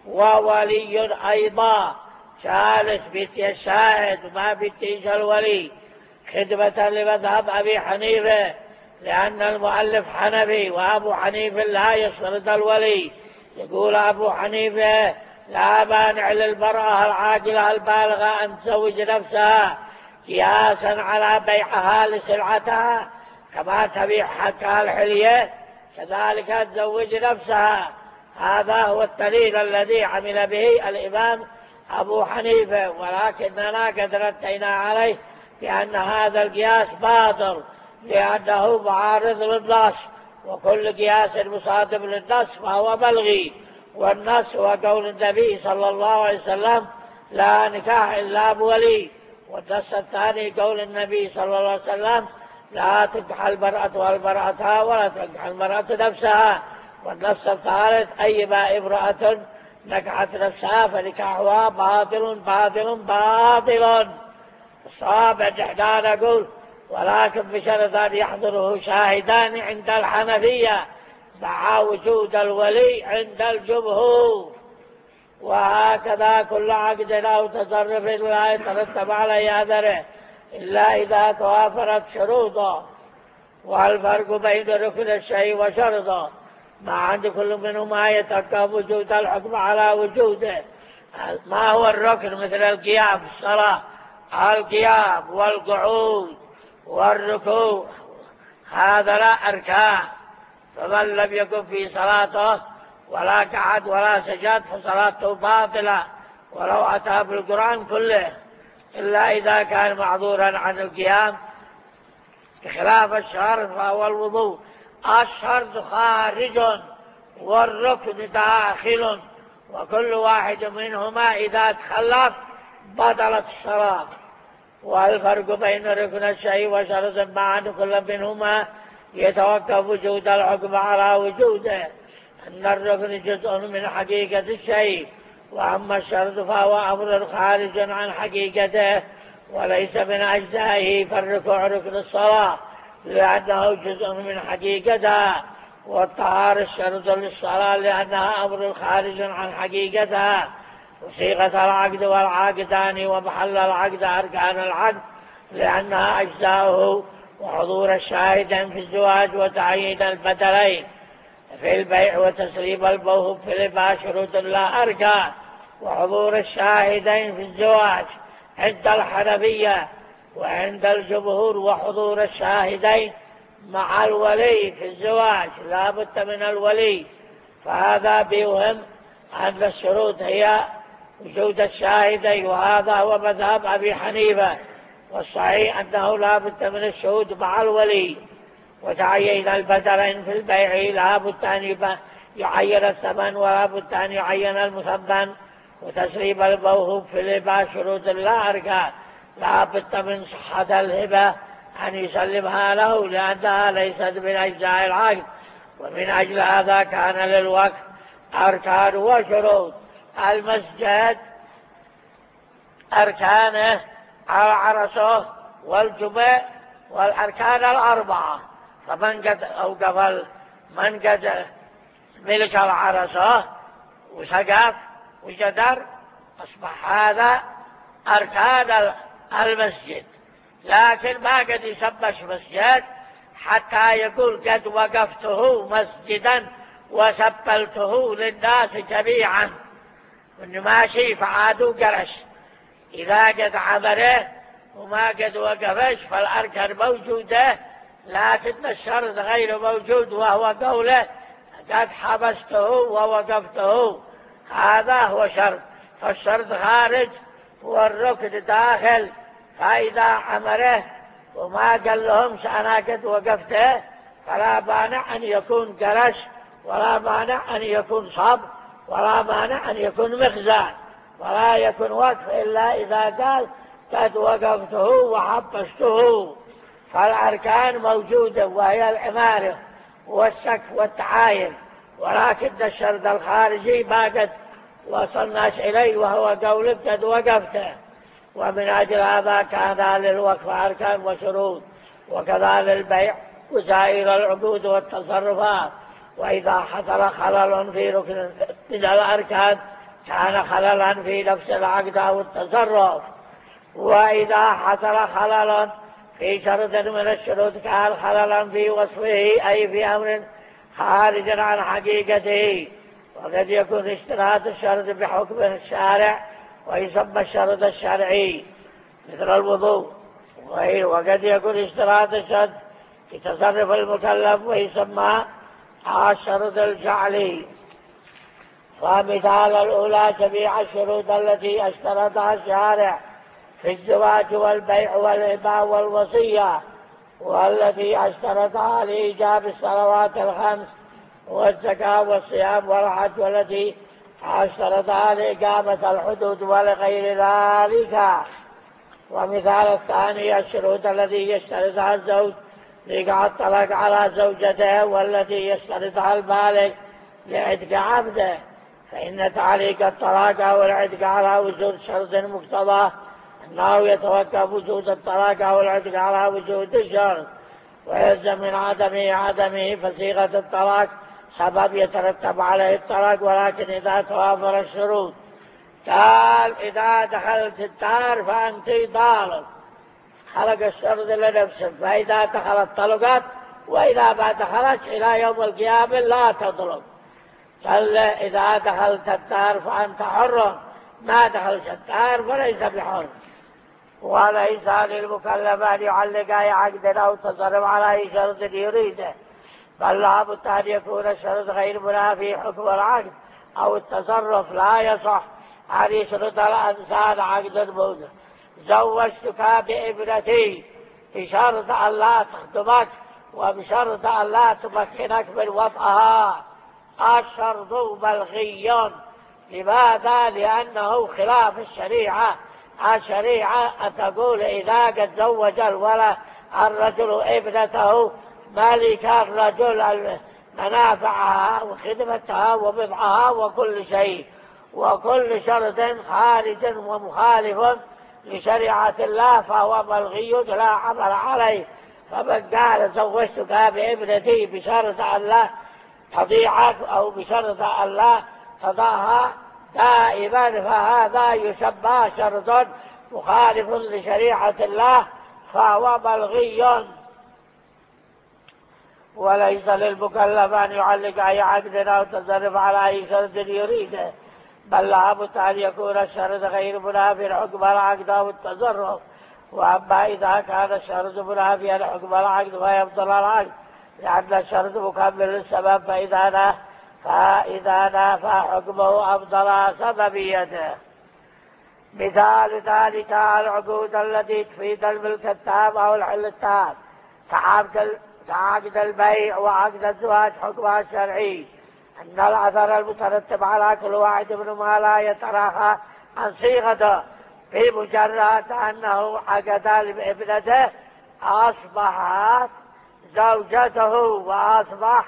وولي أيضا. ثالث بيتي الشاهد ما بيتيش الولي، خدمة لمذهب أبي حنيفة، لأن المؤلف حنفي وأبو حنيفة لا يشترط الولي. يقول أبو حنيفة لا مانع للمرأة العاقلة البالغة أن تزوج نفسها قياسا على بيعها لسلعتها، كما تبيع حقها الحلية كذلك تزوج نفسها. هذا هو الدليل الذي عمل به الإمام أبو حنيفة، ولكننا قد ردينا عليه بأن هذا القياس باطل، لأنه معارض للنص، وكل قياس مصادم للنص فهو ملغي. والنص هو قول النبي صلى الله عليه وسلم لا نكاح إلا بولي، والنص الثاني قول النبي صلى الله عليه وسلم لا تنكح المرأة والمرأة ولا تنكح المرأة نفسها. والنص الثالث أيما امرأة نكحت نفسها فنكاحها باطل باطل باطل. الصواب نحن نقول ولكن بشرط أن يحضره شاهدان عند الحنفية مع وجود الولي عند الجمهور. وهكذا كل عقد أو تصرف لا يترتب عليه أثره إلا إذا توافرت شروطه. والفرق بين ركن الشيء وشرطه ما عند كل منهما يترتب وجود الحكم على وجوده. ما هو الركن؟ مثل القيام في الصلاة، القيام والقعود والركوع هذا لا أركان، فمن لم يكن في صلاته ولا قعد ولا سجد فصلاته باطلة ولو أتى بالقرآن كله، إلا إذا كان معذورا عن القيام. بخلاف الشرط فهو الوضوء، الشرط خارج والركن داخل، وكل واحد منهما إذا تخلف بطلت الصلاة. والفرق بين ركن الشيء وشرط مع أن كل منهما يتوقف وجود الحكم على وجوده، أن الركن جزء من حقيقة الشيء، وأما الشرط فهو أمر خارج عن حقيقته وليس من أجزائه. فالركوع ركن الصلاة لأنه جزء من حقيقتها، والطهارة الشرط للصلاة لأنها أمر خارج عن حقيقتها. وصيغة العقد والعاقدان ومحل العقد أركان العقد لأنها أجزاؤه، وحضور الشاهدين في الزواج وتعيين البدلين في البيع وتسليم الموهوب في الإباحة شروط لا أركان. وحضور الشاهدين في الزواج عند الحنفية وعند الجمهور، وحضور الشاهدين مع الولي في الزواج لا بد من الولي. فهذا بيوهم أن الشروط هي وجود الشاهدين، وهذا هو مذهب أبي حنيفة. والصحيح أنه لا بد من الشهود مع الولي. وتعين البدلين في البيع لا بد أن يعين الثمن ولا بد أن يعين المثمن. وتسليم الموهوب في الهبة شروط لا أركان، لا بد من صحة الهبة أن يسلمها له لأنها ليست من أجزاء العقد، ومن أجل هذا كان للوقف أركان وشروط. المسجد أركانه على عرسه والجمع والأركان الأربعة، فمن قد أوقف من قد ملك العرسه وسقف وجدر أصبح هذا أركان المسجد، لكن ما قد يسمش مسجد حتى يقول قد وقفته مسجدا وسبلته للناس جميعا، وإنه ماشي فعادوا قرش. إذا قد عبره وما قد وقفش فالأركان موجودة، لكن الشرط غير موجود، وهو قوله قد حبسته ووقفته، هذا هو شرط. فالشرط خارج والركن داخل، فإذا عمره وما قال لهمش أنا قد وقفته فلا مانع أن يكون قرش، ولا مانع أن يكون صب، ولا مانع أن يكون مخزان، ولا يكون وقف إلا إذا قال قد وقفته وحبسته. فالأركان موجودة وهي العمارة والسقف والتعاين، ولكن الشرط الخارجي ما قد وصلناش إليه، وهو قول قد وقفته. ومن أجل هذا كان للوقف أركان وشروط، وكذا للبيع وسائر العقود والتصرفات. وإذا حصل خلل في ركن من الأركان كان خللا في نفس العقد أو التصرف، وإذا حصل خلل في شرط من الشروط كان خللا في وصفه، أي في أمر خارج عن حقيقته. وقد يكون اشتراط الشرط بحكم الشارع ويسمى الشرط الشرعي مثل الوضوء، وقد يكون اشتراط الشرط في تصرف المكلف ويسمى الشرط الجعلي. ومثال الأولى جميع الشروط التي اشترطها الشارع في الزواج والبيع والهبة والوصية، والتي اشترطها لإيجاب الصلوات الخمس والزكاة والصيام والحج، والتي اشترطها لإقامة الحدود ولغير ذلك. ومثال الثاني الشروط التي يشترطها الزوج لإيقاع الطلاق على زوجته، والتي يشترطها البالغ لعتق عبده، فإن تعليق الطلاق أو العتق على وجود شرط مقتضى أنه يتوقف وجود الطلاق أو العتق على وجود الشرط، ويلزم من عدمه عدمه، فصيغة الطلاق سبب يترتب عليه الطلاق، ولكن إذا توافر الشروط قال إذا دخلت الدار فأنت ضالب، خلق الشرط لنفسه، فإذا دخلت طلقت، وإذا ما دخلت إلى يوم القيامة لا تطلق. قال إذا دخلت الدار فأنت حر، ما دخلت الدار فليس بحر. وليس للمكلف أن يعلق أي عقد أو تصرف على أي شرط يريده، بل لابد أن يكون الشرط غير منافي حكم العقد أو التصرف. لا يصح أن يشرط الإنسان عقد الموت زوجتك بابنتي بشرط أن لا تخدمك وبشرط أن لا تمكنك من وطئها، الشرط ملغي. لماذا؟ لأنه خلاف الشريعة. الشريعة أن تقول إذا قد زوج الولد الرجل ابنته مالك الرجل منافعها وخدمتها وبضعها وكل شيء، وكل شرط خارج ومخالف لشريعة الله فهو ملغي لا عمل عليه. فمن قال زوجتك بابنتي بشرط أن لا تضيعك أو بشرط أن لا تضعها دائما فهذا يسمى شرط مخالف لشريعة الله فهو ملغي. وليس للمكلف أن يعلق أي عقد أو تصرف على أي شرط يريده، بل لابد أن يكون الشرط غير منافي حكم العقد أو التصرف. وأما إذا كان الشرط منافيا حكم العقد فيبطل العقد، لأن الشرط مكمل للسبب، فإذا نافى فإذا نافى حكمه أبطل سببيته. مثال ذلك العقود التي تفيد الملك التام أو الحل التام كعقد البيع وعقد الزواج حكمها الشرعي أن الأثر المترتب على كل واحد منهما لا يتراخى عن صيغته، بمجرد أنه عقد بابنته أصبحت زوجته وأصبح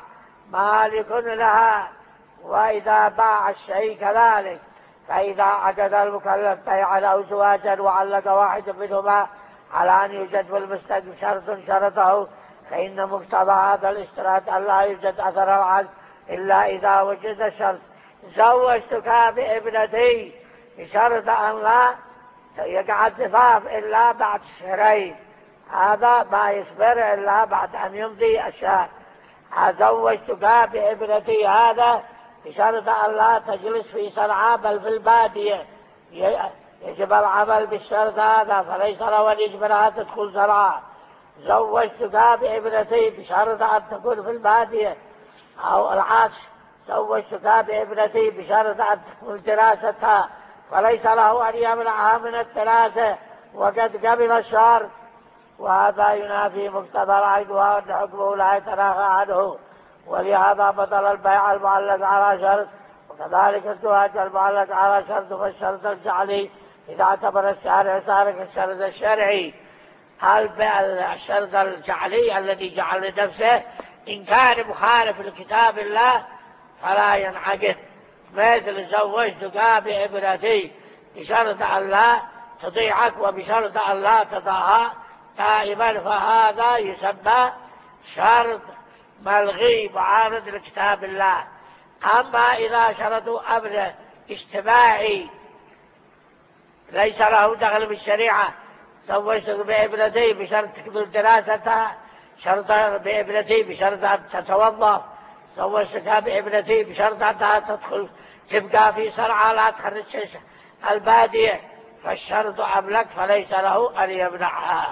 مالك لها. وإذا باع الشيء كذلك، فإذا عقد المكلف بيعا أو زواجا وعلق واحد منهما على أن يوجد في المستقبل شرط شرطه، فإن مقتضى هذا الاشتراط أن لا يوجد أثر العقد إلا إذا وجد الشرط. زوجتك بابنتي بشرط أن لا يقع الزفاف إلا بعد شهرين، هذا ما يصبر إلا بعد أن يمضي الشهر. زوجتك بابنتي هذا بشرط أن لا تجلس في صنعاء بل في البادية، يجب العمل بالشرط هذا، فليس له أن يجبرها تدخل صنعاء. زوجتك بابنتي بشرط أن تكون في البادية، أو العكس، زوجتك بابنتي بشرط أن تكون دراستها، فليس له أن يمنعها من الدراسة وقد قبل الشرط. وهذا ينافي مقتضى العقد وأن حكمه لا يتناهى عنه، ولهذا بطل البيع المعلق على شرط، وكذلك الزواج المعلق على شرط. فالشرط الجعلي إذا اعتبر الشارع صار كالشرط الشرعي. الشرط الجعلي الذي جعل لنفسه إن كان مخالف لكتاب الله فلا ينعقد، مثل زوجتك بابنتي بشرط أن لا تضيعك وبشرط أن لا تضعها دائما، فهذا يسمى شرط ملغي معارض لكتاب الله. أما إذا شرطوا أمر اجتماعي ليس له دخل بالشريعة، زوجتك بابنتي بشرط تكمل دراستها، شرط بابنتي بشرط أن تتوظف، زوجتك بابنتي بشرط أنها تدخل تبقى في صنعاء لا تخرج البادية، فالشرط أملك فليس له أن يمنعها.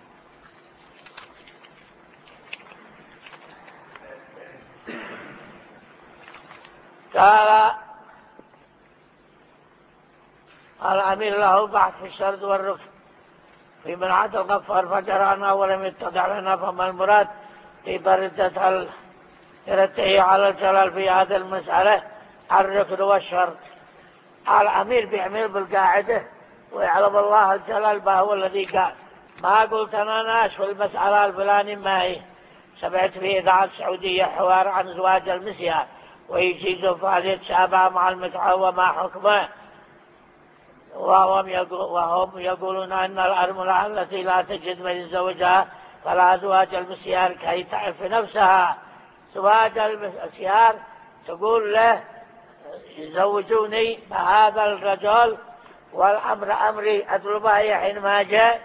قال الأمير له بحث في الشرط والركن في منعة الغفار فجرنا ولم يتضع لنا، فما المراد في بردة التي على الجلال في هذه المسألة الركن والشرط. الأمير بيعمل بالقاعدة ويعلم الله الجلال ما هو الذي قال. ما قلت أنا ناش في المسألة الفلاني ما هي. سمعت في إذاعة السعودية حوار عن زواج المسيح ويجيز فعلية شابه مع المتعة وما حكمه، وهم, يقول وهم يقولون أن الأرملة التي لا تجد من يتزوجها فلا زواج المسيار كي تعرف نفسها. زواج المسيار تقول له يزوجوني بهذا الرجل والأمر أمري أطلبه أي حين ما جاء،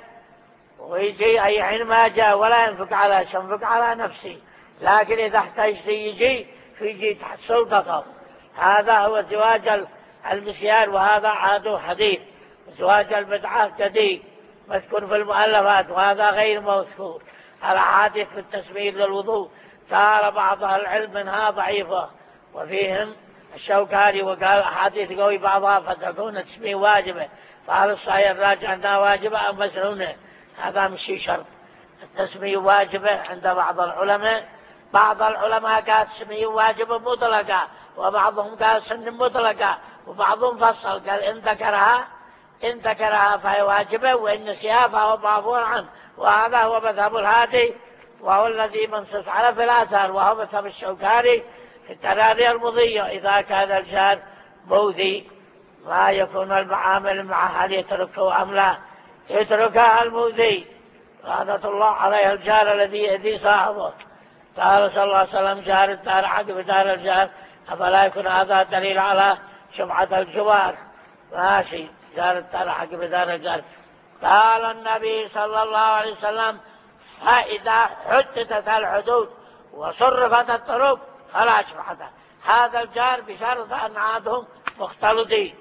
ويجي أي حين ما جاء ولا ينفق على شنفق على نفسي، لكن إذا احتجت يجي فيجي تحت سلطته. هذا هو زواج المسيار، وهذا عاده حديث. زواج البدعة جديد مذكور في المؤلفات، وهذا غير مذكور. الأحاديث في التسمية للوضوء صار بعض العلم منها ضعيفة، وفيهم الشوكاني وقال أحاديث قوي بعضها فتكون التسمية واجبة، فهل الصحيح الراجع أنها واجبة أم مسنونة؟ هذا مش شرط. التسمية واجبة عند بعض العلماء، بعض العلماء قال التسمية واجبة مطلقة، وبعضهم قال سن مطلقة، وبعضهم فصل قال إن ذكرها إن ذكرها فهي واجبة، وإن نسيها فهو معفو عنه. وهذا هو مذهب الهادي، وهو الذي منصوص على في الآثار، وهو مذهب الشوكاني في التراضي المضية. إذا كان الجار موذي ما يكون المعامل معه هل يتركه أم لا؟ يتركها الموذي لعنة الله عليه الجار الذي يأذي صاحبه. قال صلى الله عليه وسلم جار الدار عقب دار الجار، أفلا يكون هذا دليل على شبعة الجوار؟ ماشي، جار الدار عقب دار الجار. قال النبي صلى الله عليه وسلم فإذا حددت الحدود وصرفت الطرق فلا شبعة. هذا الجار بشرط أن عادهم مختلطين.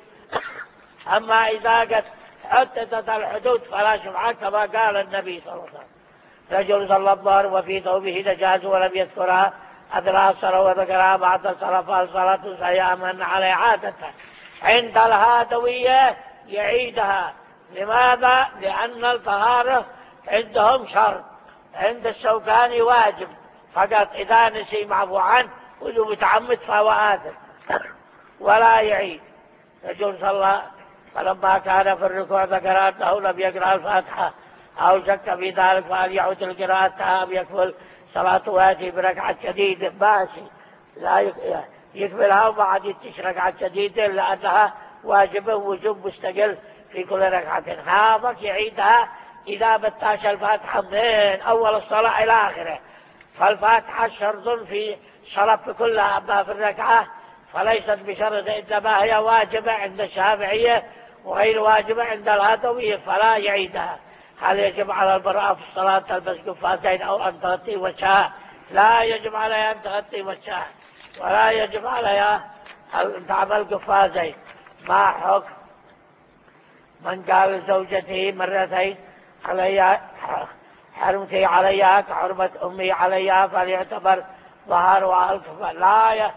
أما إذا قد حددت الحدود فلا شبعة كما قال النبي صلى الله عليه وسلم. رجل صلى الظهر وفي ثوبه دجاج ولم يذكرها أدرى الصلاة وذكرها بعد الصلاة فالصلاة سيئة من على عادته. عند الهادوية يعيدها. لماذا؟ لأن الطهارة عندهم شرط، عند الشوكاني واجب فقط، إذا نسي معفو عنه وإذا متعمد فهو آثم ولا يعيد. رجل صلى فلما كان في الركوع ذكر أنه لم يقرأ الفاتحة أو شك في ذلك فهل يعود القراءة أم يكمل صلاة واتي بركعة جديدة؟ ماشي، لا يكملها وبعد تشرك على جديدة لأنها واجبة وجوب مستقل في كل ركعة. هذا يعيدها إذا بتاش الفاتحة من أول الصلاة إلى آخره. فالفاتحة شرط في شرط في كلها، أما في الركعة فليست بشرط، إنما هي واجبة عند الشافعية وغير واجبة عند الهدوية، فلا يعيدها. هل يجب على المرأة في الصلاة تلبس قفازين أو أن تغطي وجهها؟ لا يجب عليها أن تغطي وجهها، ولا يجب عليها أن تعمل قفازين. ما حكم من قال لزوجته مرتين علي حرمتي عليها كحرمة أمي عليها، فليعتبر ظهرها الكفر؟ لا ي...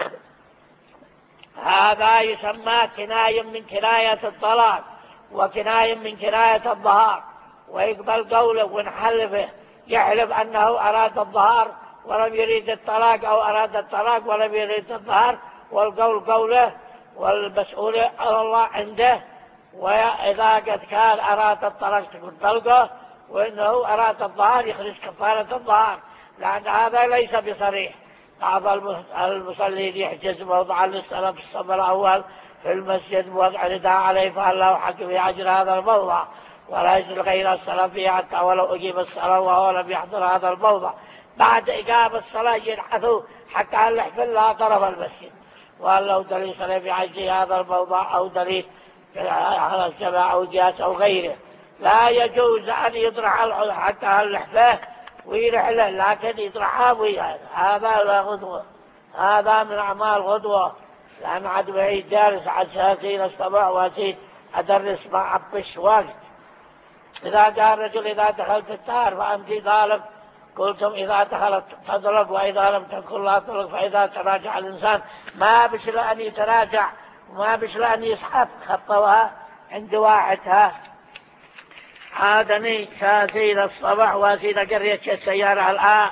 هذا يسمى كناية من كناية الطلاق وكناية من كناية الظهار، ويقبل قوله ونحلفه، يحلف أنه أراد الظهار ولم يريد الطلاق، أو أراد الطلاق ولم يريد الظهار، والقول قوله والمسؤولية على الله عنده. وإذا قد كان أراد الطلاق تكون طلقه، وإنه أراد الظهار يخرج كفارة الظهار، لأن هذا ليس بصريح. بعض المصلين يحجز موضعا للصلاة في الصف الأول في المسجد ووضع رداء عليه، فهل له حق في أجر هذا الموضع؟ ولا يجوز غير الصلاة فيه حتى ولو أجيب الصلاة وهو لم يحضر هذا الموضع. بعد إقامة الصلاة ينحثوا حتى يحفل لها طرف المسجد. وهل له دليل صلى في عجز هذا الموضع أو دليل على الجماعة أو جهاز أو غيره؟ لا يجوز أن يطرح حتى اللحفة ويرحله، لكن يطرحها ويهذا هذا لا غدوة، هذا من أعمال غدوة. لأن عد بعيد دارس عن ساسين الصباح واسين أدرس ما عبش وقت. إذا جاء الرجل إذا دخلت الدار فأنت ظالم، قلتم إذا دخلت تضرب وإذا لم تكن لا تضرب. فإذا تراجع الإنسان ما بشل أن يتراجع وما بشل أن يسحب خطوها عند واحدها. عادني ساسين الصباح واسين قرية السيارة الآن.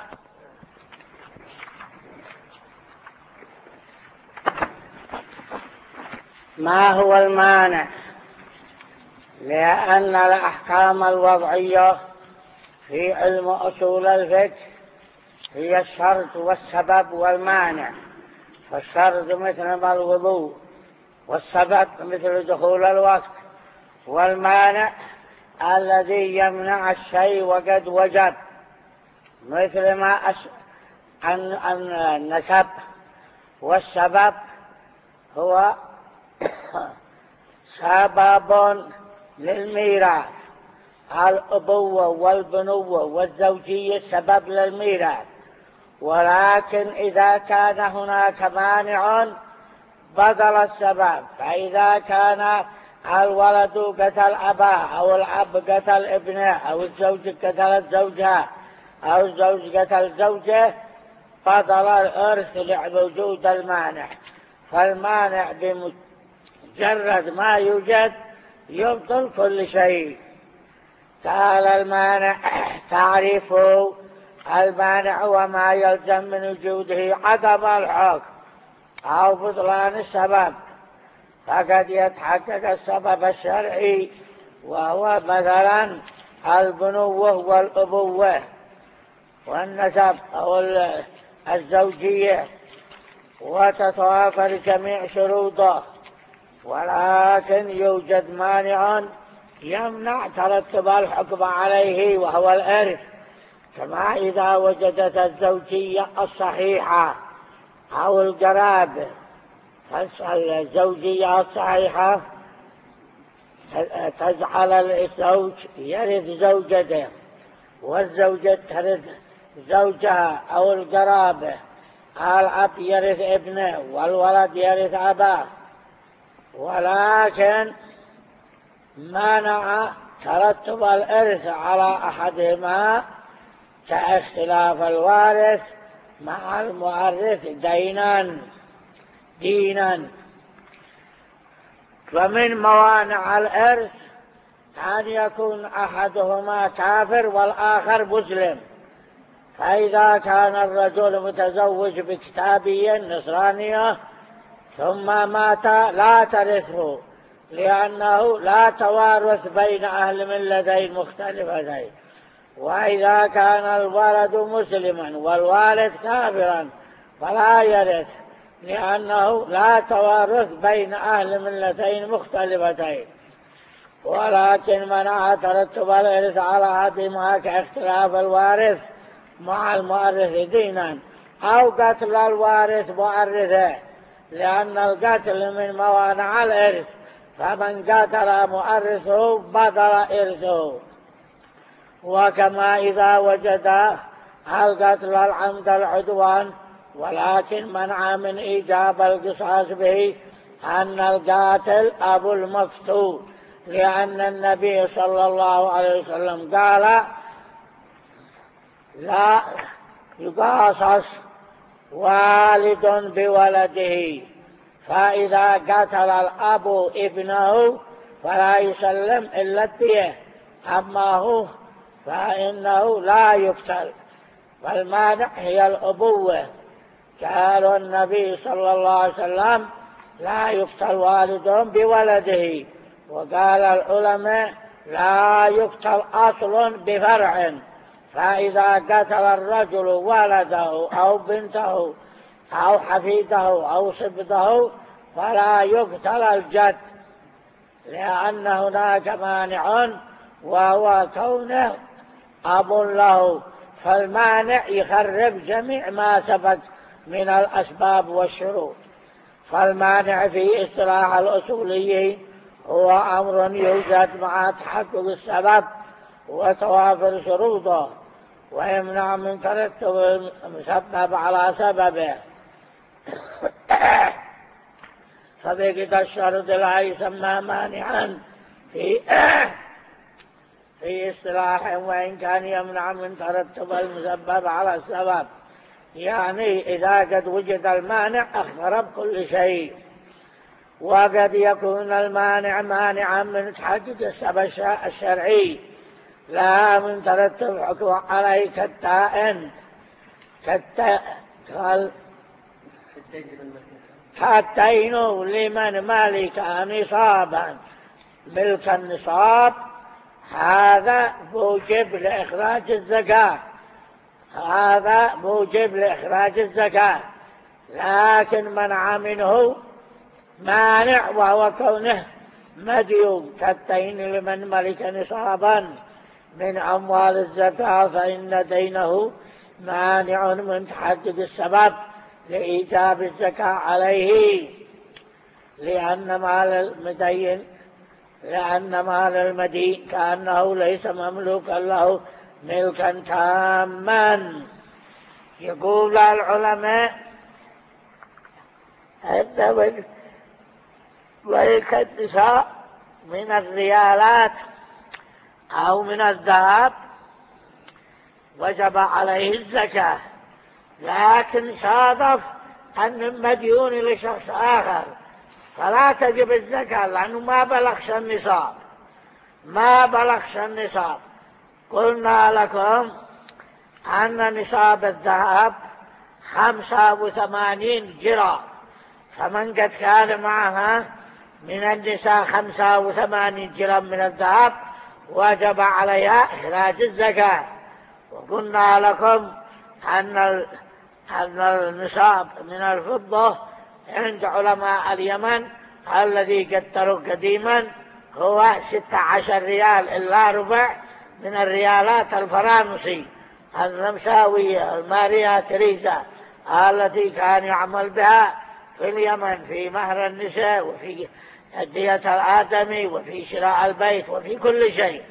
ما هو المانع؟ لأن الأحكام الوضعية في علم أصول الفقه هي الشرط والسبب والمانع. فالشرط مثل ما الوضوء، والسبب مثل دخول الوقت، والمانع الذي يمنع الشيء وقد وجب، مثل ما أس... أن... أن النسب. والسبب هو سبب للميراث، الأبوة والبنوة والزوجية سبب للميراث. ولكن إذا كان هناك مانع بطل السبب. فإذا كان الولد قتل أباه، أو الأب قتل ابنه، أو الزوج قتل زوجها، أو الزوج قتل زوجه، بطل الإرث لوجود المانع. فالمانع بمجرد ما يوجد يبطل كل شيء. قال المانع تعريفه: المانع وما يلزم من وجوده عدم الحكم أو بطلان السبب، فقد يتحقق السبب الشرعي، وهو مثلا البنوة والأبوة والنسب أو الزوجية، وتتوافر جميع شروطه. ولكن يوجد مانع يمنع ترتب الحكم عليه، وهو الإرث. كما إذا وجدت الزوجية الصحيحة أو القرابة، الزوجية الصحيحة تجعل الزوج يرث زوجته، والزوجة ترث زوجها، أو القرابة الأب يرث ابنه والولد يرث أباه. ولكن منع ترتب الإرث على أحدهما كاختلاف الوارث مع المورث دينا دينا. ومن موانع الإرث أن يكون أحدهما كافر والآخر مسلم. فإذا كان الرجل متزوج بكتابية نصرانية ثم مات لا ترثه، لأنه لا توارث بين أهل ملتين مختلفتين. وإذا كان الولد مسلما والوالد كافرا فلا يرث، لأنه لا توارث بين أهل ملتين مختلفتين. ولكن منع ترتب الإرث على أحدهما كاختلاف الوارث مع المؤرث دينا أو قتل الوارث مؤرثه، لأن القتل من موانع الإرث، فمن قتل مؤرثه بطل إرثه. وكما إذا وجد القتل العمد العدوان ولكن منع من إيجاب القصاص به أن القاتل أبو المقتول، لأن النبي صلى الله عليه وسلم قال لا يقاصص والد بولده، فإذا قتل الأب ابنه فلا يسلم إلا الدية، أما هو فإنه لا يقتل، فالمانع هي الأبوة. قال النبي صلى الله عليه وسلم لا يقتل والد بولده، وقال العلماء لا يقتل أصل بفرع، فإذا قتل الرجل ولده أو بنته أو حفيده أو صبته فلا يقتل الجد، لأن هناك مانع وهو كونه أب له، فالمانع يخرب جميع ما سبق من الأسباب والشروط. فالمانع في اصطلاح الأصولي هو أمر يوجد مع تحقق السبب وتوافر شروطه، ويمنع من ترتب المسبب على سببه. فبقد الشرط لا يسمى مانعا في في اصطلاح، وإن كان يمنع من ترتب المسبب على السبب، يعني إذا قد وجد المانع أخبر بكل شيء. وقد يكون المانع مانعا من تحقق السبب الشرعي لا من ترتب حكم عليه كالتائن كالتين لمن ملك نصابا ملك النصاب، هذا موجب لإخراج الزكاة، هذا موجب لإخراج الزكاة. لكن منع منه مانع وهو كونه مديون كالتين لمن ملك نصابا من أموال الزكاة، فإن دينه مانع من تحقق السبب لإيجاب الزكاة عليه، لأن مال المدين لأن مال المدين كأنه ليس مملوكا له ملكا تاما. يقول العلماء أن ملك النساء من الريالات أو من الذهب وجب عليه الزكاة، لكن صادف أن مديون لشخص آخر فلا تجب الزكاة لأنه ما بلغش النصاب ما بلغش النصاب. قلنا لكم أن نصاب الذهب خمسة وثمانين جرام، فمن قد كان معها من النساء خمسة وثمانين جرام من الذهب وجب عليها إخراج الزكاة. وقلنا لكم أن أن النصاب من الفضة عند علماء اليمن الذي قدروا قديما هو ستة عشر ريال إلا ربع من الريالات الفرنسي النمساوية الماريا تريزا التي كان يعمل بها في اليمن في مهر النساء وفي أدية الآدمي وفي شراء البيت وفي كل شيء.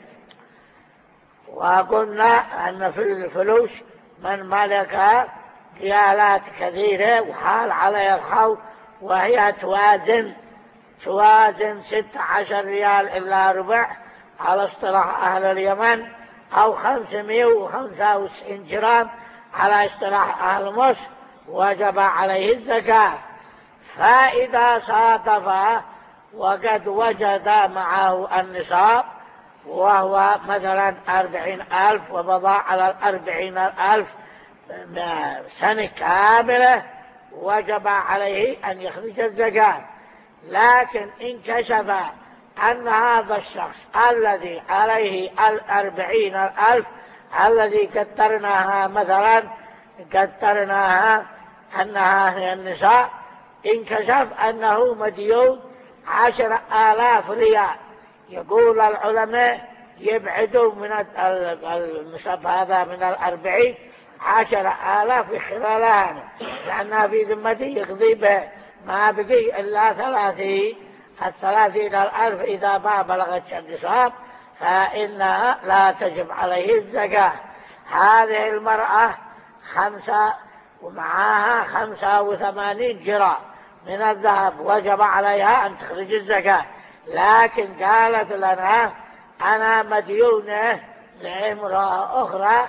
وقلنا أن في الفلوس من ملك ريالات كثيرة وحال عليها الحول وهي توازن توازن ستة عشر ريال إلا ربع على اصطلاح أهل اليمن، أو خمسمائة وخمسة وتسعين جرام على اصطلاح أهل مصر، وجب عليه الزكاة. فإذا صادف وقد وجد معه النصاب وهو مثلا أربعين ألف وبضاع على الأربعين ألف سنة كاملة وجب عليه أن يخرج الزكاة. لكن إن كشف أن هذا الشخص الذي عليه الأربعين ألف الذي كترناها مثلا كترناها أنها هي النساء انكشف أنه مديون عشر آلاف ريال. يقول العلماء يبعدوا من المسب هذا من الأربعين عشر آلاف خلالها، لأنها في ذمته يقضي به ما بقي إلا ثلاثين الثلاثين الألف إذا ما بلغت النصاب فإنها لا تجب عليه الزكاة. هذه المرأة خمسة ومعها خمسة وثمانين جرام من الذهب وجب عليها أن تخرج الزكاة، لكن قالت لنا أنا مديونة لامرأة أخرى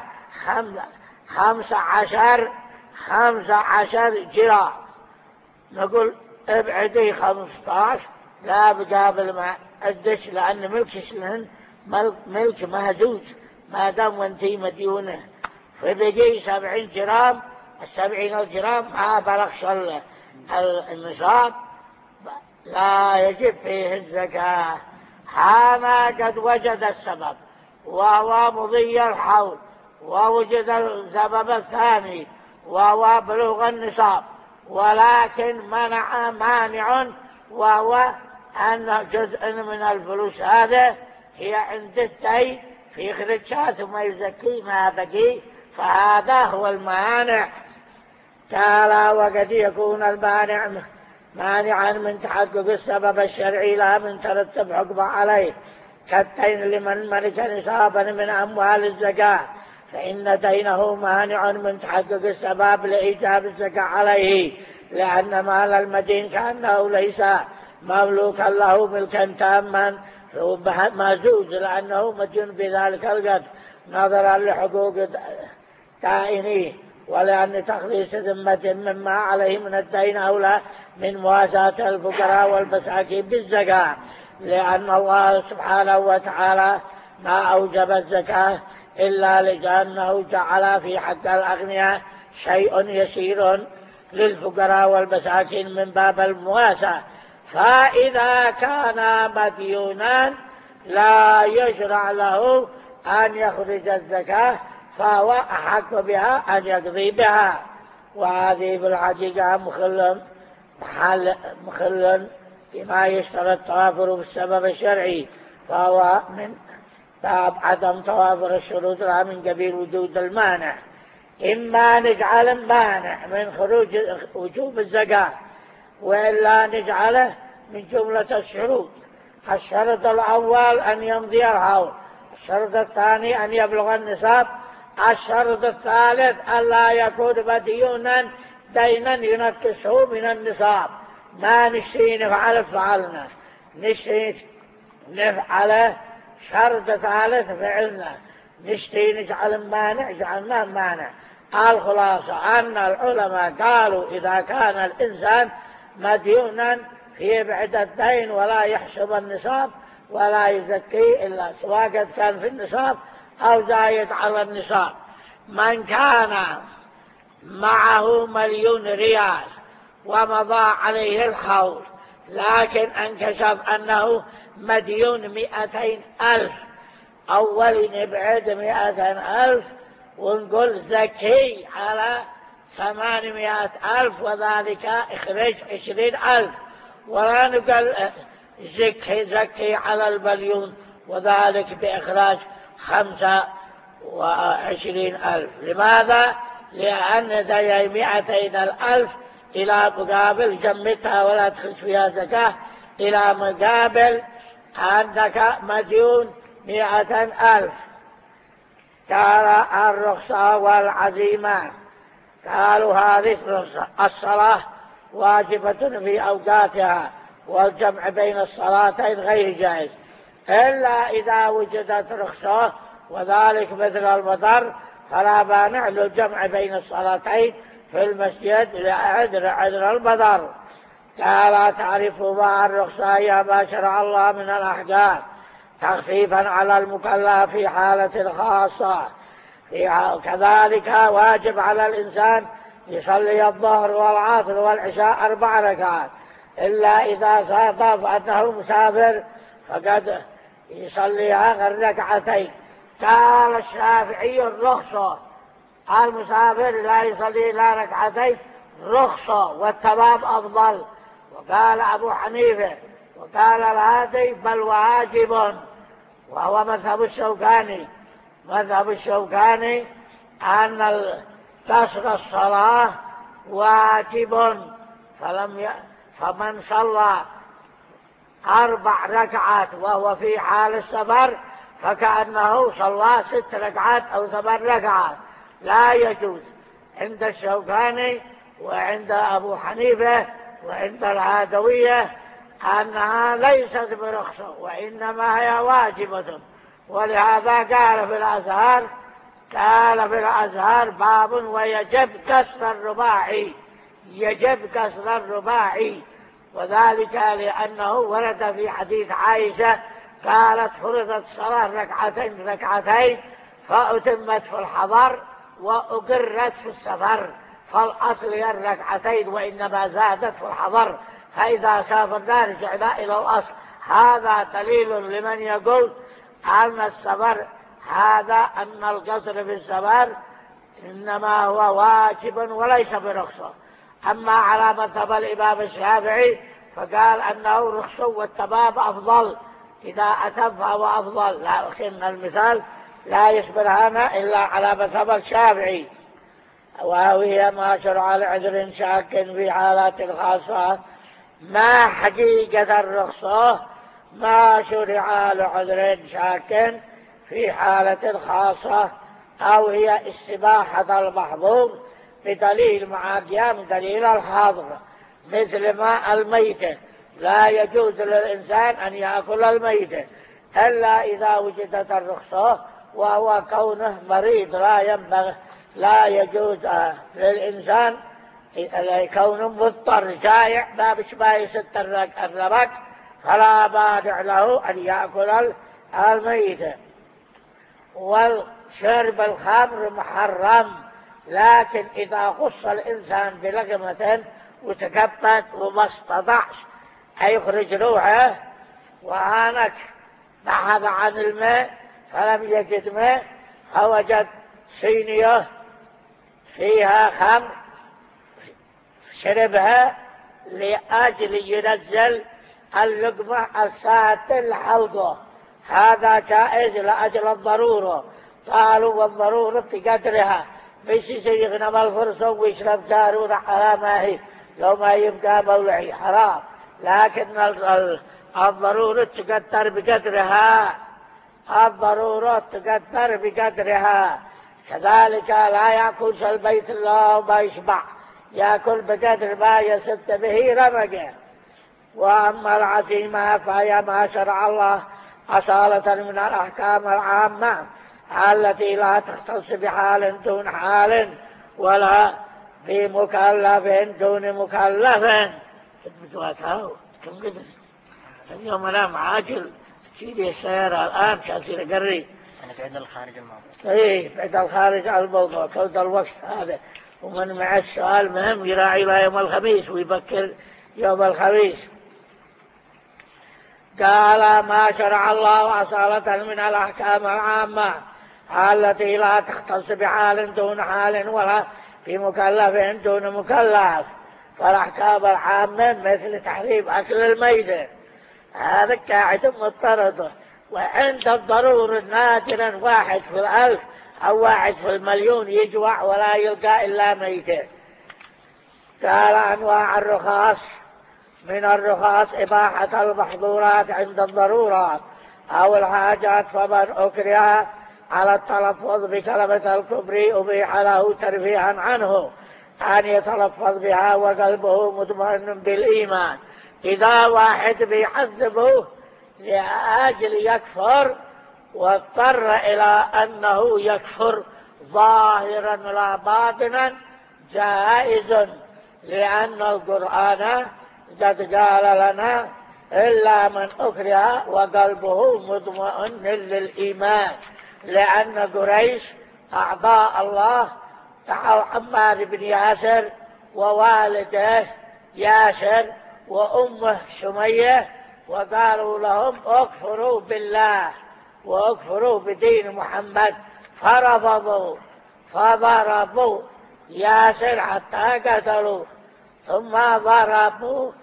خمسة عشر خمسة عشر جرام. نقول ابعدي خمسة عشر لا بقابل ما أدش، لأن ملكش لهن ملك مهزوج ما دام وانتي مديونة، فبقي سبعين جرام. السبعين الجرام ما بلغش النصاب لا يجب فيه الزكاة. هذا قد وجد السبب وهو مضي الحول، ووجد السبب الثاني وهو بلوغ النصاب، ولكن منع مانع وهو أن جزء من الفلوس هذا هي عند الدين في خرجها ثم يزكي ما بقي، فهذا هو المانع. قال وقد يكون المانع مانعا من تحقق السبب الشرعي لا من ترتب عقبه عليه، كالدين لمن ملك نصابا من أموال الزكاة، فإن دينه مانع من تحقق السبب لإيجاب الزكاة عليه، لأن مال المدين كأنه ليس مملوكا له ملكا تاما مزوج، لأنه مدين بذلك القدر نظرا لحقوق دائنيه، ولأن تخليص ذمة مما عليه من الدين أولى من مواساة الفقراء والمساكين بالزكاة، لأن الله سبحانه وتعالى ما أوجب الزكاة إلا لأنه جعل في حق الأغنياء شيء يسير للفقراء والمساكين من باب المواساة. فإذا كان مديونا لا يشرع له أن يخرج الزكاة فهو أحق بها أن يقضي بها. وهذه بالحقيقة مخل محل مخل بما يشترط توافر بالسبب الشرعي، فهو من باب عدم توافر الشروط لا من قبيل وجود المانع. إما نجعل المانع من خروج وجوب الزكاة، وإلا نجعله من جملة الشروط. الشرط الأول أن يمضي الحول، الشرط الثاني أن يبلغ النصاب، الشرط الثالث ألا يكون مديونا دينا ينقصه من النصاب. ما نشتي نفعل فعلنا، نشتي نفعله شرط ثالث فعلنا، نشتي نجعل مانع جعلنا مانع. الخلاصة أن العلماء قالوا إذا كان الإنسان مديونا في بعد الدين ولا يحسب النصاب ولا يزكي إلا سواء قد كان في النصاب أو زايد على النصاب. من كان معه مليون ريال ومضى عليه الحول لكن انكشف أنه مديون مئتين ألف، أول نبعد مئتين ألف ونقول زكي على ثمانمائة ألف وذلك اخرج عشرين ألف، ولا نقول زكي زكي على المليون وذلك بإخراج خمسة وعشرين ألف. لماذا؟ لأن دي مئتين الألف إلى مقابل جمتها ولا تخش فيها زكاة، إلى مقابل عندك مديون مئة ألف. قال الرخصة والعزيمة، قالوا هذه الرخصة الصلاة واجبة في أوقاتها، والجمع بين الصلاتين غير جائز إلا إذا وجدت رخصة، وذلك مثل المطر فلا مانع للجمع بين الصلاتين في المسجد لعذر عذر المطر. قال تعرفوا مع الرخصة يا ما شرع الله من الأحكام تخفيفا على المكلف في حالة خاصة. كذلك واجب على الإنسان يصلي الظهر والعصر والعشاء أربع ركعات، إلا إذا صادف أنه مسافر فقد يصليها غير ركعتين. قال الشافعي الرخصة المسافر لا يصلي إلا ركعتين رخصة والثواب أفضل. وقال أبو حنيفة وقال الهادي بل واجب، وهو مذهب الشوكاني. مذهب الشوكاني أن قصر الصلاة واجب، فلم ي... فمن صلى أربع ركعات وهو في حال السفر فكأنه صلى ست ركعات أو ثمان ركعات، لا يجوز عند الشوكاني وعند أبو حنيفة وعند العادوية أنها ليست برخصة وإنما هي واجبة. ولهذا قال في الأزهار قال في الأزهار باب ويجب كسر الرباعي، يجب كسر الرباعي، وذلك لأنه ورد في حديث عائشة قالت فرضت صلاة ركعتين ركعتين فأتمت في الحضر وأقرت في السفر، فالأصل هي الركعتين وإنما زادت في الحضر، فإذا سافرنا رجعنا إلى الأصل. هذا دليل لمن يقول أن السفر هذا أن القصر في السفر إنما هو واجب وليس برخصة. أما على مذهب الإمام الشافعي فقال أنه رخصة والتباب أفضل، إذا أتم فهو أفضل، لكن المثال لا يشبه هذا إلا على مذهب الشافعي. وهي ما شرع لعذر شاك في حالات خاصة. ما حقيقة الرخصة؟ ما شرع لعذر شاك في حالة خاصة، أو هي استباحة المحظور بدليل مع قيام دليل الحاضر، مثل ما الميتة لا يجوز للإنسان أن يأكل الميتة إلا إذا وجدت الرخصة، وهو كونه مريض لا ينبغي لا يجوز للإنسان كونه مضطر جائع ما بشبه يست الربك فلا مانع له أن يأكل الميتة. والشرب الخمر محرم، لكن إذا خص الإنسان بلقمة وتكبت وما استطاعش يخرج روحه وهانك بحث عن الماء فلم يجد ماء فوجد صينية فيها خمر شربها لأجل ينزل اللقمة السادة الحلقة، هذا جائز لأجل الضرورة. قالوا والضرورة بقدرها، مش يغنم الفرصة ويشرب جارون على ما هي لو ما يبقى مولعي حرام، لكن الضرورة تقدر بقدرها، الضرورة تقدر بقدرها. كذلك لا يأكل البيت الله وما يشبع، يأكل بقدر ما يسد به رمقه. وأما العزيمة فهي ما شرع الله أصالة من الأحكام العامة التي لا تختص بحال دون حال ولا بمكلف دون مكلف. كم قدر اليوم أنا معاجل سيدي السيارة الآن شاسير قري أنا في عند الخارج الموضوع. إيه في عند الخارج الموضوع كود الوقت هذا. ومن مع السؤال مهم يراعي له يوم الخميس ويبكر يوم الخميس. قال ما شرع الله أصالة من الأحكام العامة التي لا تختص بحال دون حال ولا في مكلف دون مكلف. فالأحكام العامة مثل تحريم أكل الميتة هذا قاعدة مضطردة، وعند الضرورة نادرا واحد في الألف أو واحد في المليون يجوع ولا يلقى إلا ميتة. قال أنواع الرخاص من الرخاص إباحة المحظورات عند الضرورات أو الحاجات، فمن أكره على التلفظ بكلمة الكفر أبيح له ترفيعا عنه أن يتلفظ بها وقلبه مطمئن بالإيمان. إذا واحد بيحذبه لأجل يكفر واضطر إلى أنه يكفر ظاهرا لا باطنا جائز، لأن القرآن قد قال لنا إلا من أكره وقلبه مطمئن للإيمان، لأن قريش أعضاء الله دعوا عمار بن ياسر ووالده ياسر وأمه سمية وقالوا لهم اكفروا بالله واكفروا بدين محمد، فرفضوا فضربوا ياسر حتى قتلوا، ثم ضربوا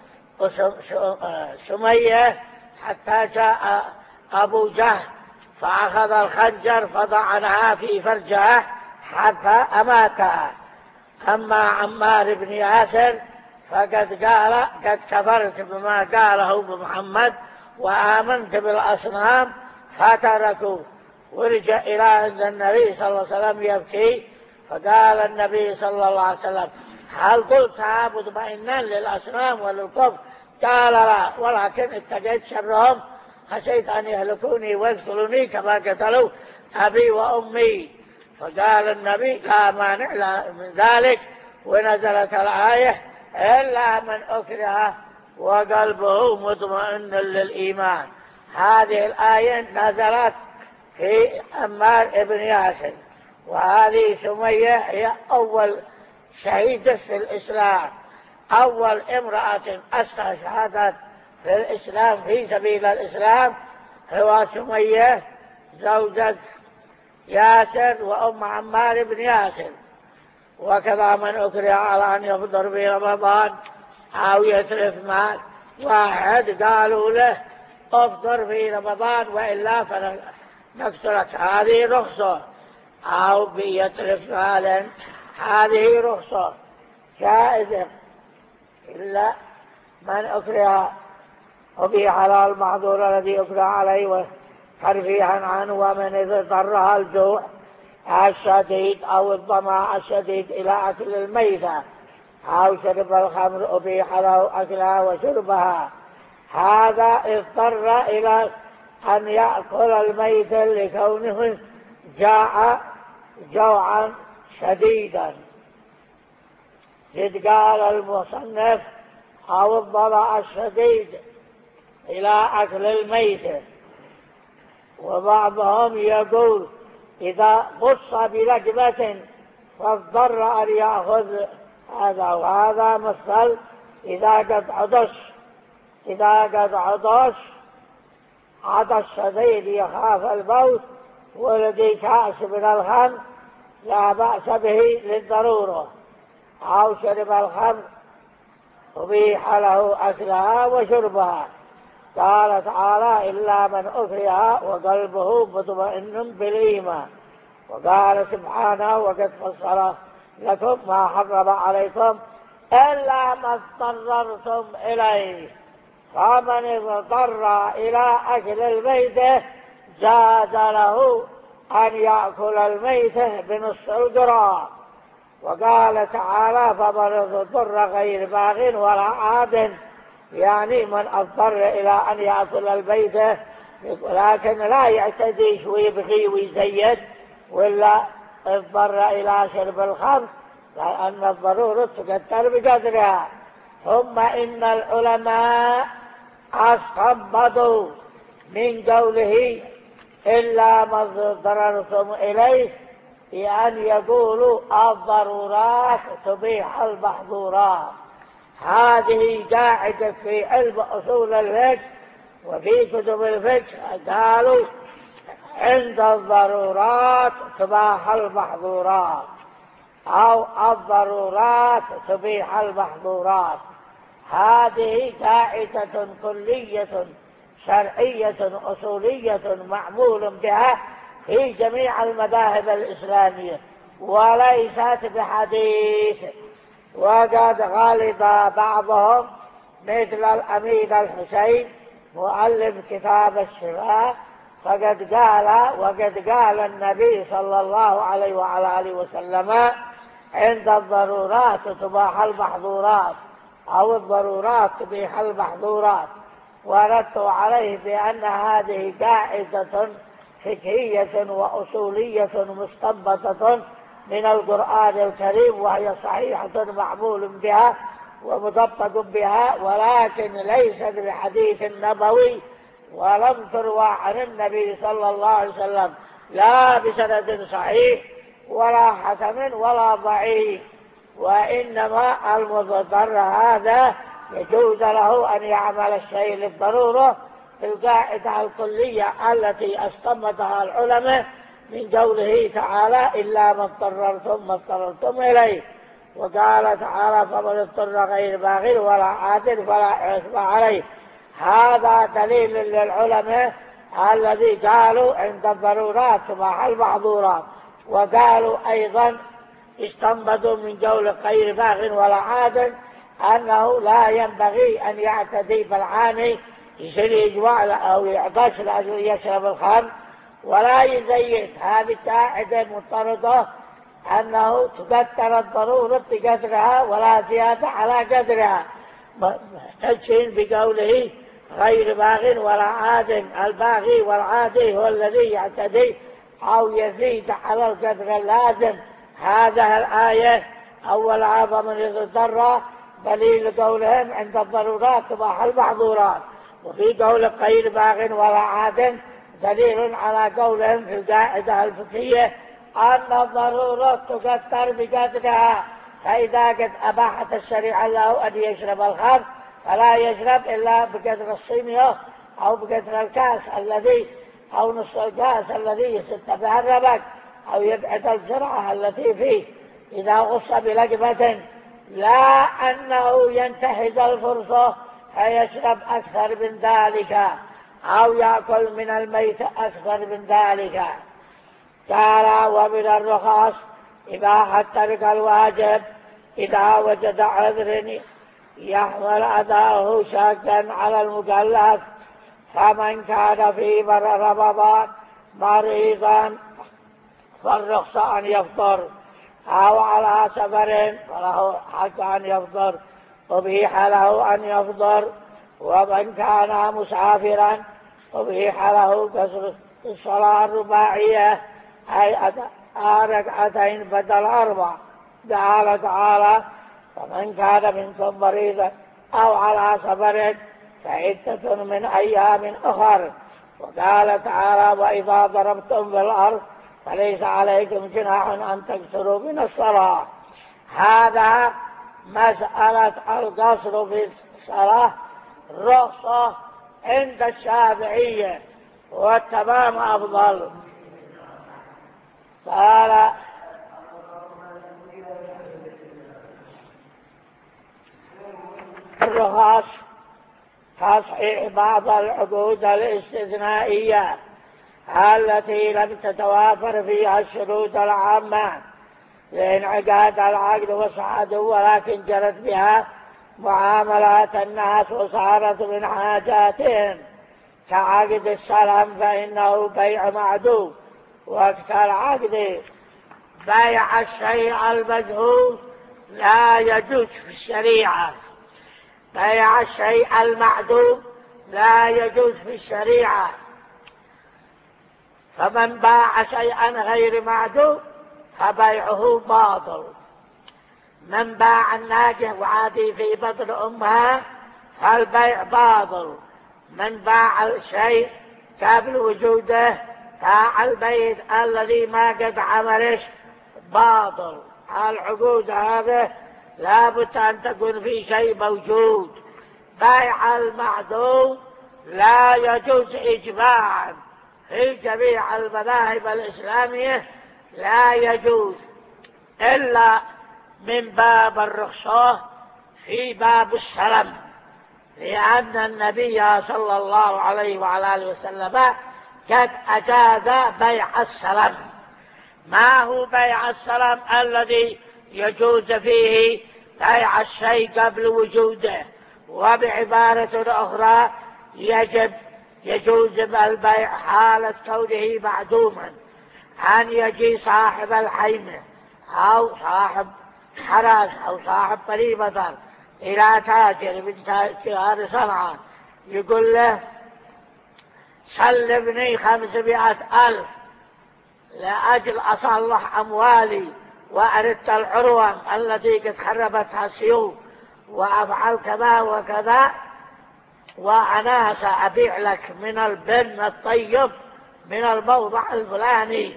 سمية حتى جاء أبو جهل فأخذ الخنجر فضعنها في فرجها حتى أماتها. أما عمار بن ياسر فقد قال قد كفرت بما قاله بمحمد وآمنت بالأصنام فتركوا. ورجع إلى عند النبي صلى الله عليه وسلم يبكي، فقال النبي صلى الله عليه وسلم هل قلت مطمئنا للأصنام وللكفر؟ قال لا، ولكن اتقيت شرهم، خشيت أن يهلكوني ويقتلوني كما قتلوا أبي وأمي. فقال النبي لا مانع من ذلك، ونزلت الآية إلا من أكره وقلبه مطمئن للإيمان. هذه الآية نزلت في عمار بن ياسر، وهذه سمية هي أول شهيدة في الإسلام، أول امرأة استشهدت في الإسلام في سبيل الإسلام هو سمية زوجة ياسر وأم عمار بن ياسر. وكذا من أكره على أن يفطر في رمضان أو يترف مال واحد قالوا له افطر في رمضان وإلا فنقتلك، هذه رخصة، أو بيترف مالا هذه رخصة جائزة، إلا من أكره وفي حلال المحظور الذي أكره عليه وترفيها عنه. ومن اضطرها الجوع الشديد أو الظمأ الشديد إلى أكل الميتة أو شرب الخمر أبيح له أكلها وشربها، هذا اضطر إلى أن يأكل الميتة لكونه جاع جوعا شديدا. إذ قال المصنف أو الضلع الشديد إلى أكل الميتة. وبعضهم يقول إذا غص بلجبة فاضطر أن يأخذ هذا، وهذا مثل إذا قد عطش، إذا قد عطش عطش شديد يخاف الموت والذي كأس من الخمر لا بأس به للضرورة، أو شرب الخمر أبيح له أكلها وشربها. قال تعالى إلا من أكره وقلبه مطمئن بالإيمان. وقال سبحانه وقد فصل لكم ما حرم عليكم إلا ما اضطررتم إليه، فمن اضطر إلى أكل الميتة جاز له أن يأكل الميتة بنصف القراء. وقال تعالى فمن اضطر غير باغ ولا عاد، يعني من اضطر إلى أن يأكل الميتة لكن لا يعتديش ويبغي ويزيد، ولا اضطر إلى شرب الخمر لأن الضرورة تقدر بقدرها. ثم إن العلماء استنبطوا من قوله إلا ما اضطررتم إليه بأن يقولوا الضرورات تبيح المحظورات. هذه قاعدة في علم أصول الفقه وفي كتب الفقه، قالوا عند الضرورات تباح المحظورات أو الضرورات تبيح المحظورات. هذه قاعدة كلية شرعية أصولية معمول بها في جميع المذاهب الإسلامية وليست بحديث. وقد غلط بعضهم مثل الأمين الحسين مؤلف كتاب الشفاء، فقد قال وقد قال النبي صلى الله عليه وعلى آله وسلم عند الضرورات تباح المحظورات أو الضرورات تبيح المحظورات. وردت عليه بأن هذه قاعدة فقهية وأصولية مستنبطة من القرآن الكريم، وهي صحيحة معمول بها ومطبق بها، ولكن ليست بحديث نبوي ولم تروى عن النبي صلى الله عليه وسلم لا بسند صحيح ولا حسن ولا ضعيف. وإنما المضطر هذا يجوز له أن يعمل الشيء للضرورة بالقاعدة الكلية التي استنبطها العلماء من قوله تعالى إلا ما اضطررتم ما اضطررتم إليه. وقال تعالى فمن اضطر غير باغ ولا عاد فلا إثم عليه. هذا دليل للعلماء الذي قالوا عند الضرورات تباح المحظورات، وقالوا أيضا استنبطوا من قول غير باغ ولا عاد أنه لا ينبغي أن يعتدي بالعاني يصير يجوع أو يعطش لأجل يشرب الخمر ولا يزيد. هذه قاعدة مضطردة أنه تقدر الضرورة بقدرها ولا زيادة على قدرها، محتجين بقوله غير باغ ولا عاد. الباغي والعادي هو الذي يعتدي أو يزيد على القدر اللازم. هذه الآية أول عظم من اضطر دليل قولهم عند الضرورات تباح المحظورات، وفي قول غير باغ ولا عاد دليل على قولهم في القاعدة الفقهية أن الضرورة تقدر بقدرها، فإذا قد أباحت الشريعة له أن يشرب الخمر فلا يشرب إلا بقدر الصينية أو بقدر الكاس الذي أو نصف الكاس الذي يسد بها الربك، أو يبعد الجرعة التي فيه إذا غص بلقمة، لا أنه ينتهز الفرصة فيشرب أكثر من ذلك أو يأكل من الميت أكثر من ذلك. قال ومن الرخص إباحة ترك الواجب إذا وجد عذر يحمل أداءه شاكا على المكلف، فمن كان في بر رمضان مريضا فالرخص أن يفطر، أو على سفر فله حق أن يفطر أبيح له أن يفطر. ومن كان مسافرا أبيح له كسر الصلاة الرباعية أي ركعتين بدل أربع. قال تعالى فمن كان منكم مريضا أو على سفر فعدة من أيام أخر. وقال تعالى وإذا ضربتم في الأرض فليس عليكم جناح أن تقصروا من الصلاة. هذا مسألة القصر في الصلاة رخصة عند الشافعية والتمام أفضل. قال الرخص تصحيح بعض العقود الاستثنائية التي لم تتوافر فيها الشروط العامة لانعقاد العقد وصحته، ولكن جرت بها معاملات الناس وصارت من حاجاتهم كعقد السلام فإنه بيع معدوم. وقت العقد بيع الشيء المجهول لا يجوز في الشريعة، بيع الشيء المعدوم لا يجوز في الشريعة. فمن باع شيئا غير معدوم فبيعه باطل. من باع الناجح وعادي في بطن أمها فالبيع باطل. من باع الشيء قبل وجوده باع البيت الذي ما قد عملش باطل. العقود هذا لابد أن تكون في شيء موجود. بيع المعدوم لا يجوز إجماعا في جميع المذاهب الإسلامية، لا يجوز إلا من باب الرخصة في باب السلم، لأن النبي صلى الله عليه وعلى آله وسلم قد أجاز بيع السلم. ما هو بيع السلم الذي يجوز فيه بيع الشيء قبل وجوده؟ وبعبارة أخرى يجب يجوز البيع حالة كونه معدوما، أن يجي صاحب الحيمة أو صاحب حراس أو صاحب طريبة إلى تاجر من تجار صنعاء يقول له سلمني خمسمائة ألف لأجل أصلح أموالي وأردت العروة التي قد خربتها السيوف وأفعل كذا وكذا، وأنا سأبيع لك من البن الطيب من الموضع الفلاني.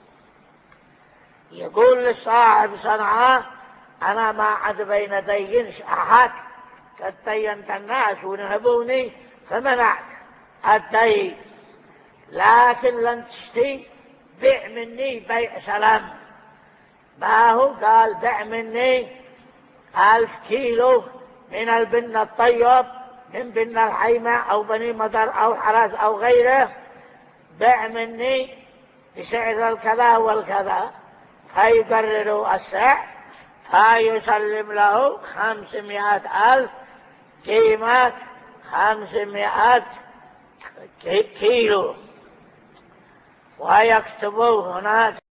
يقول للصاحب صنعاء أنا ما عاد بين دين أحد، قد دينت الناس ونهبوني فمنعت الدين، لكن لن تشتي بيع مني بيع سلام. ما هو قال بيع مني ألف كيلو من البن الطيب من بن الحيمة أو بني مدر أو حراس أو غيره، بع مني بسعر الكذا والكذا، فيقرروا السعر، فيسلم له خمسمائة ألف قيمة خمسمائة كيلو، ويكتبوا هناك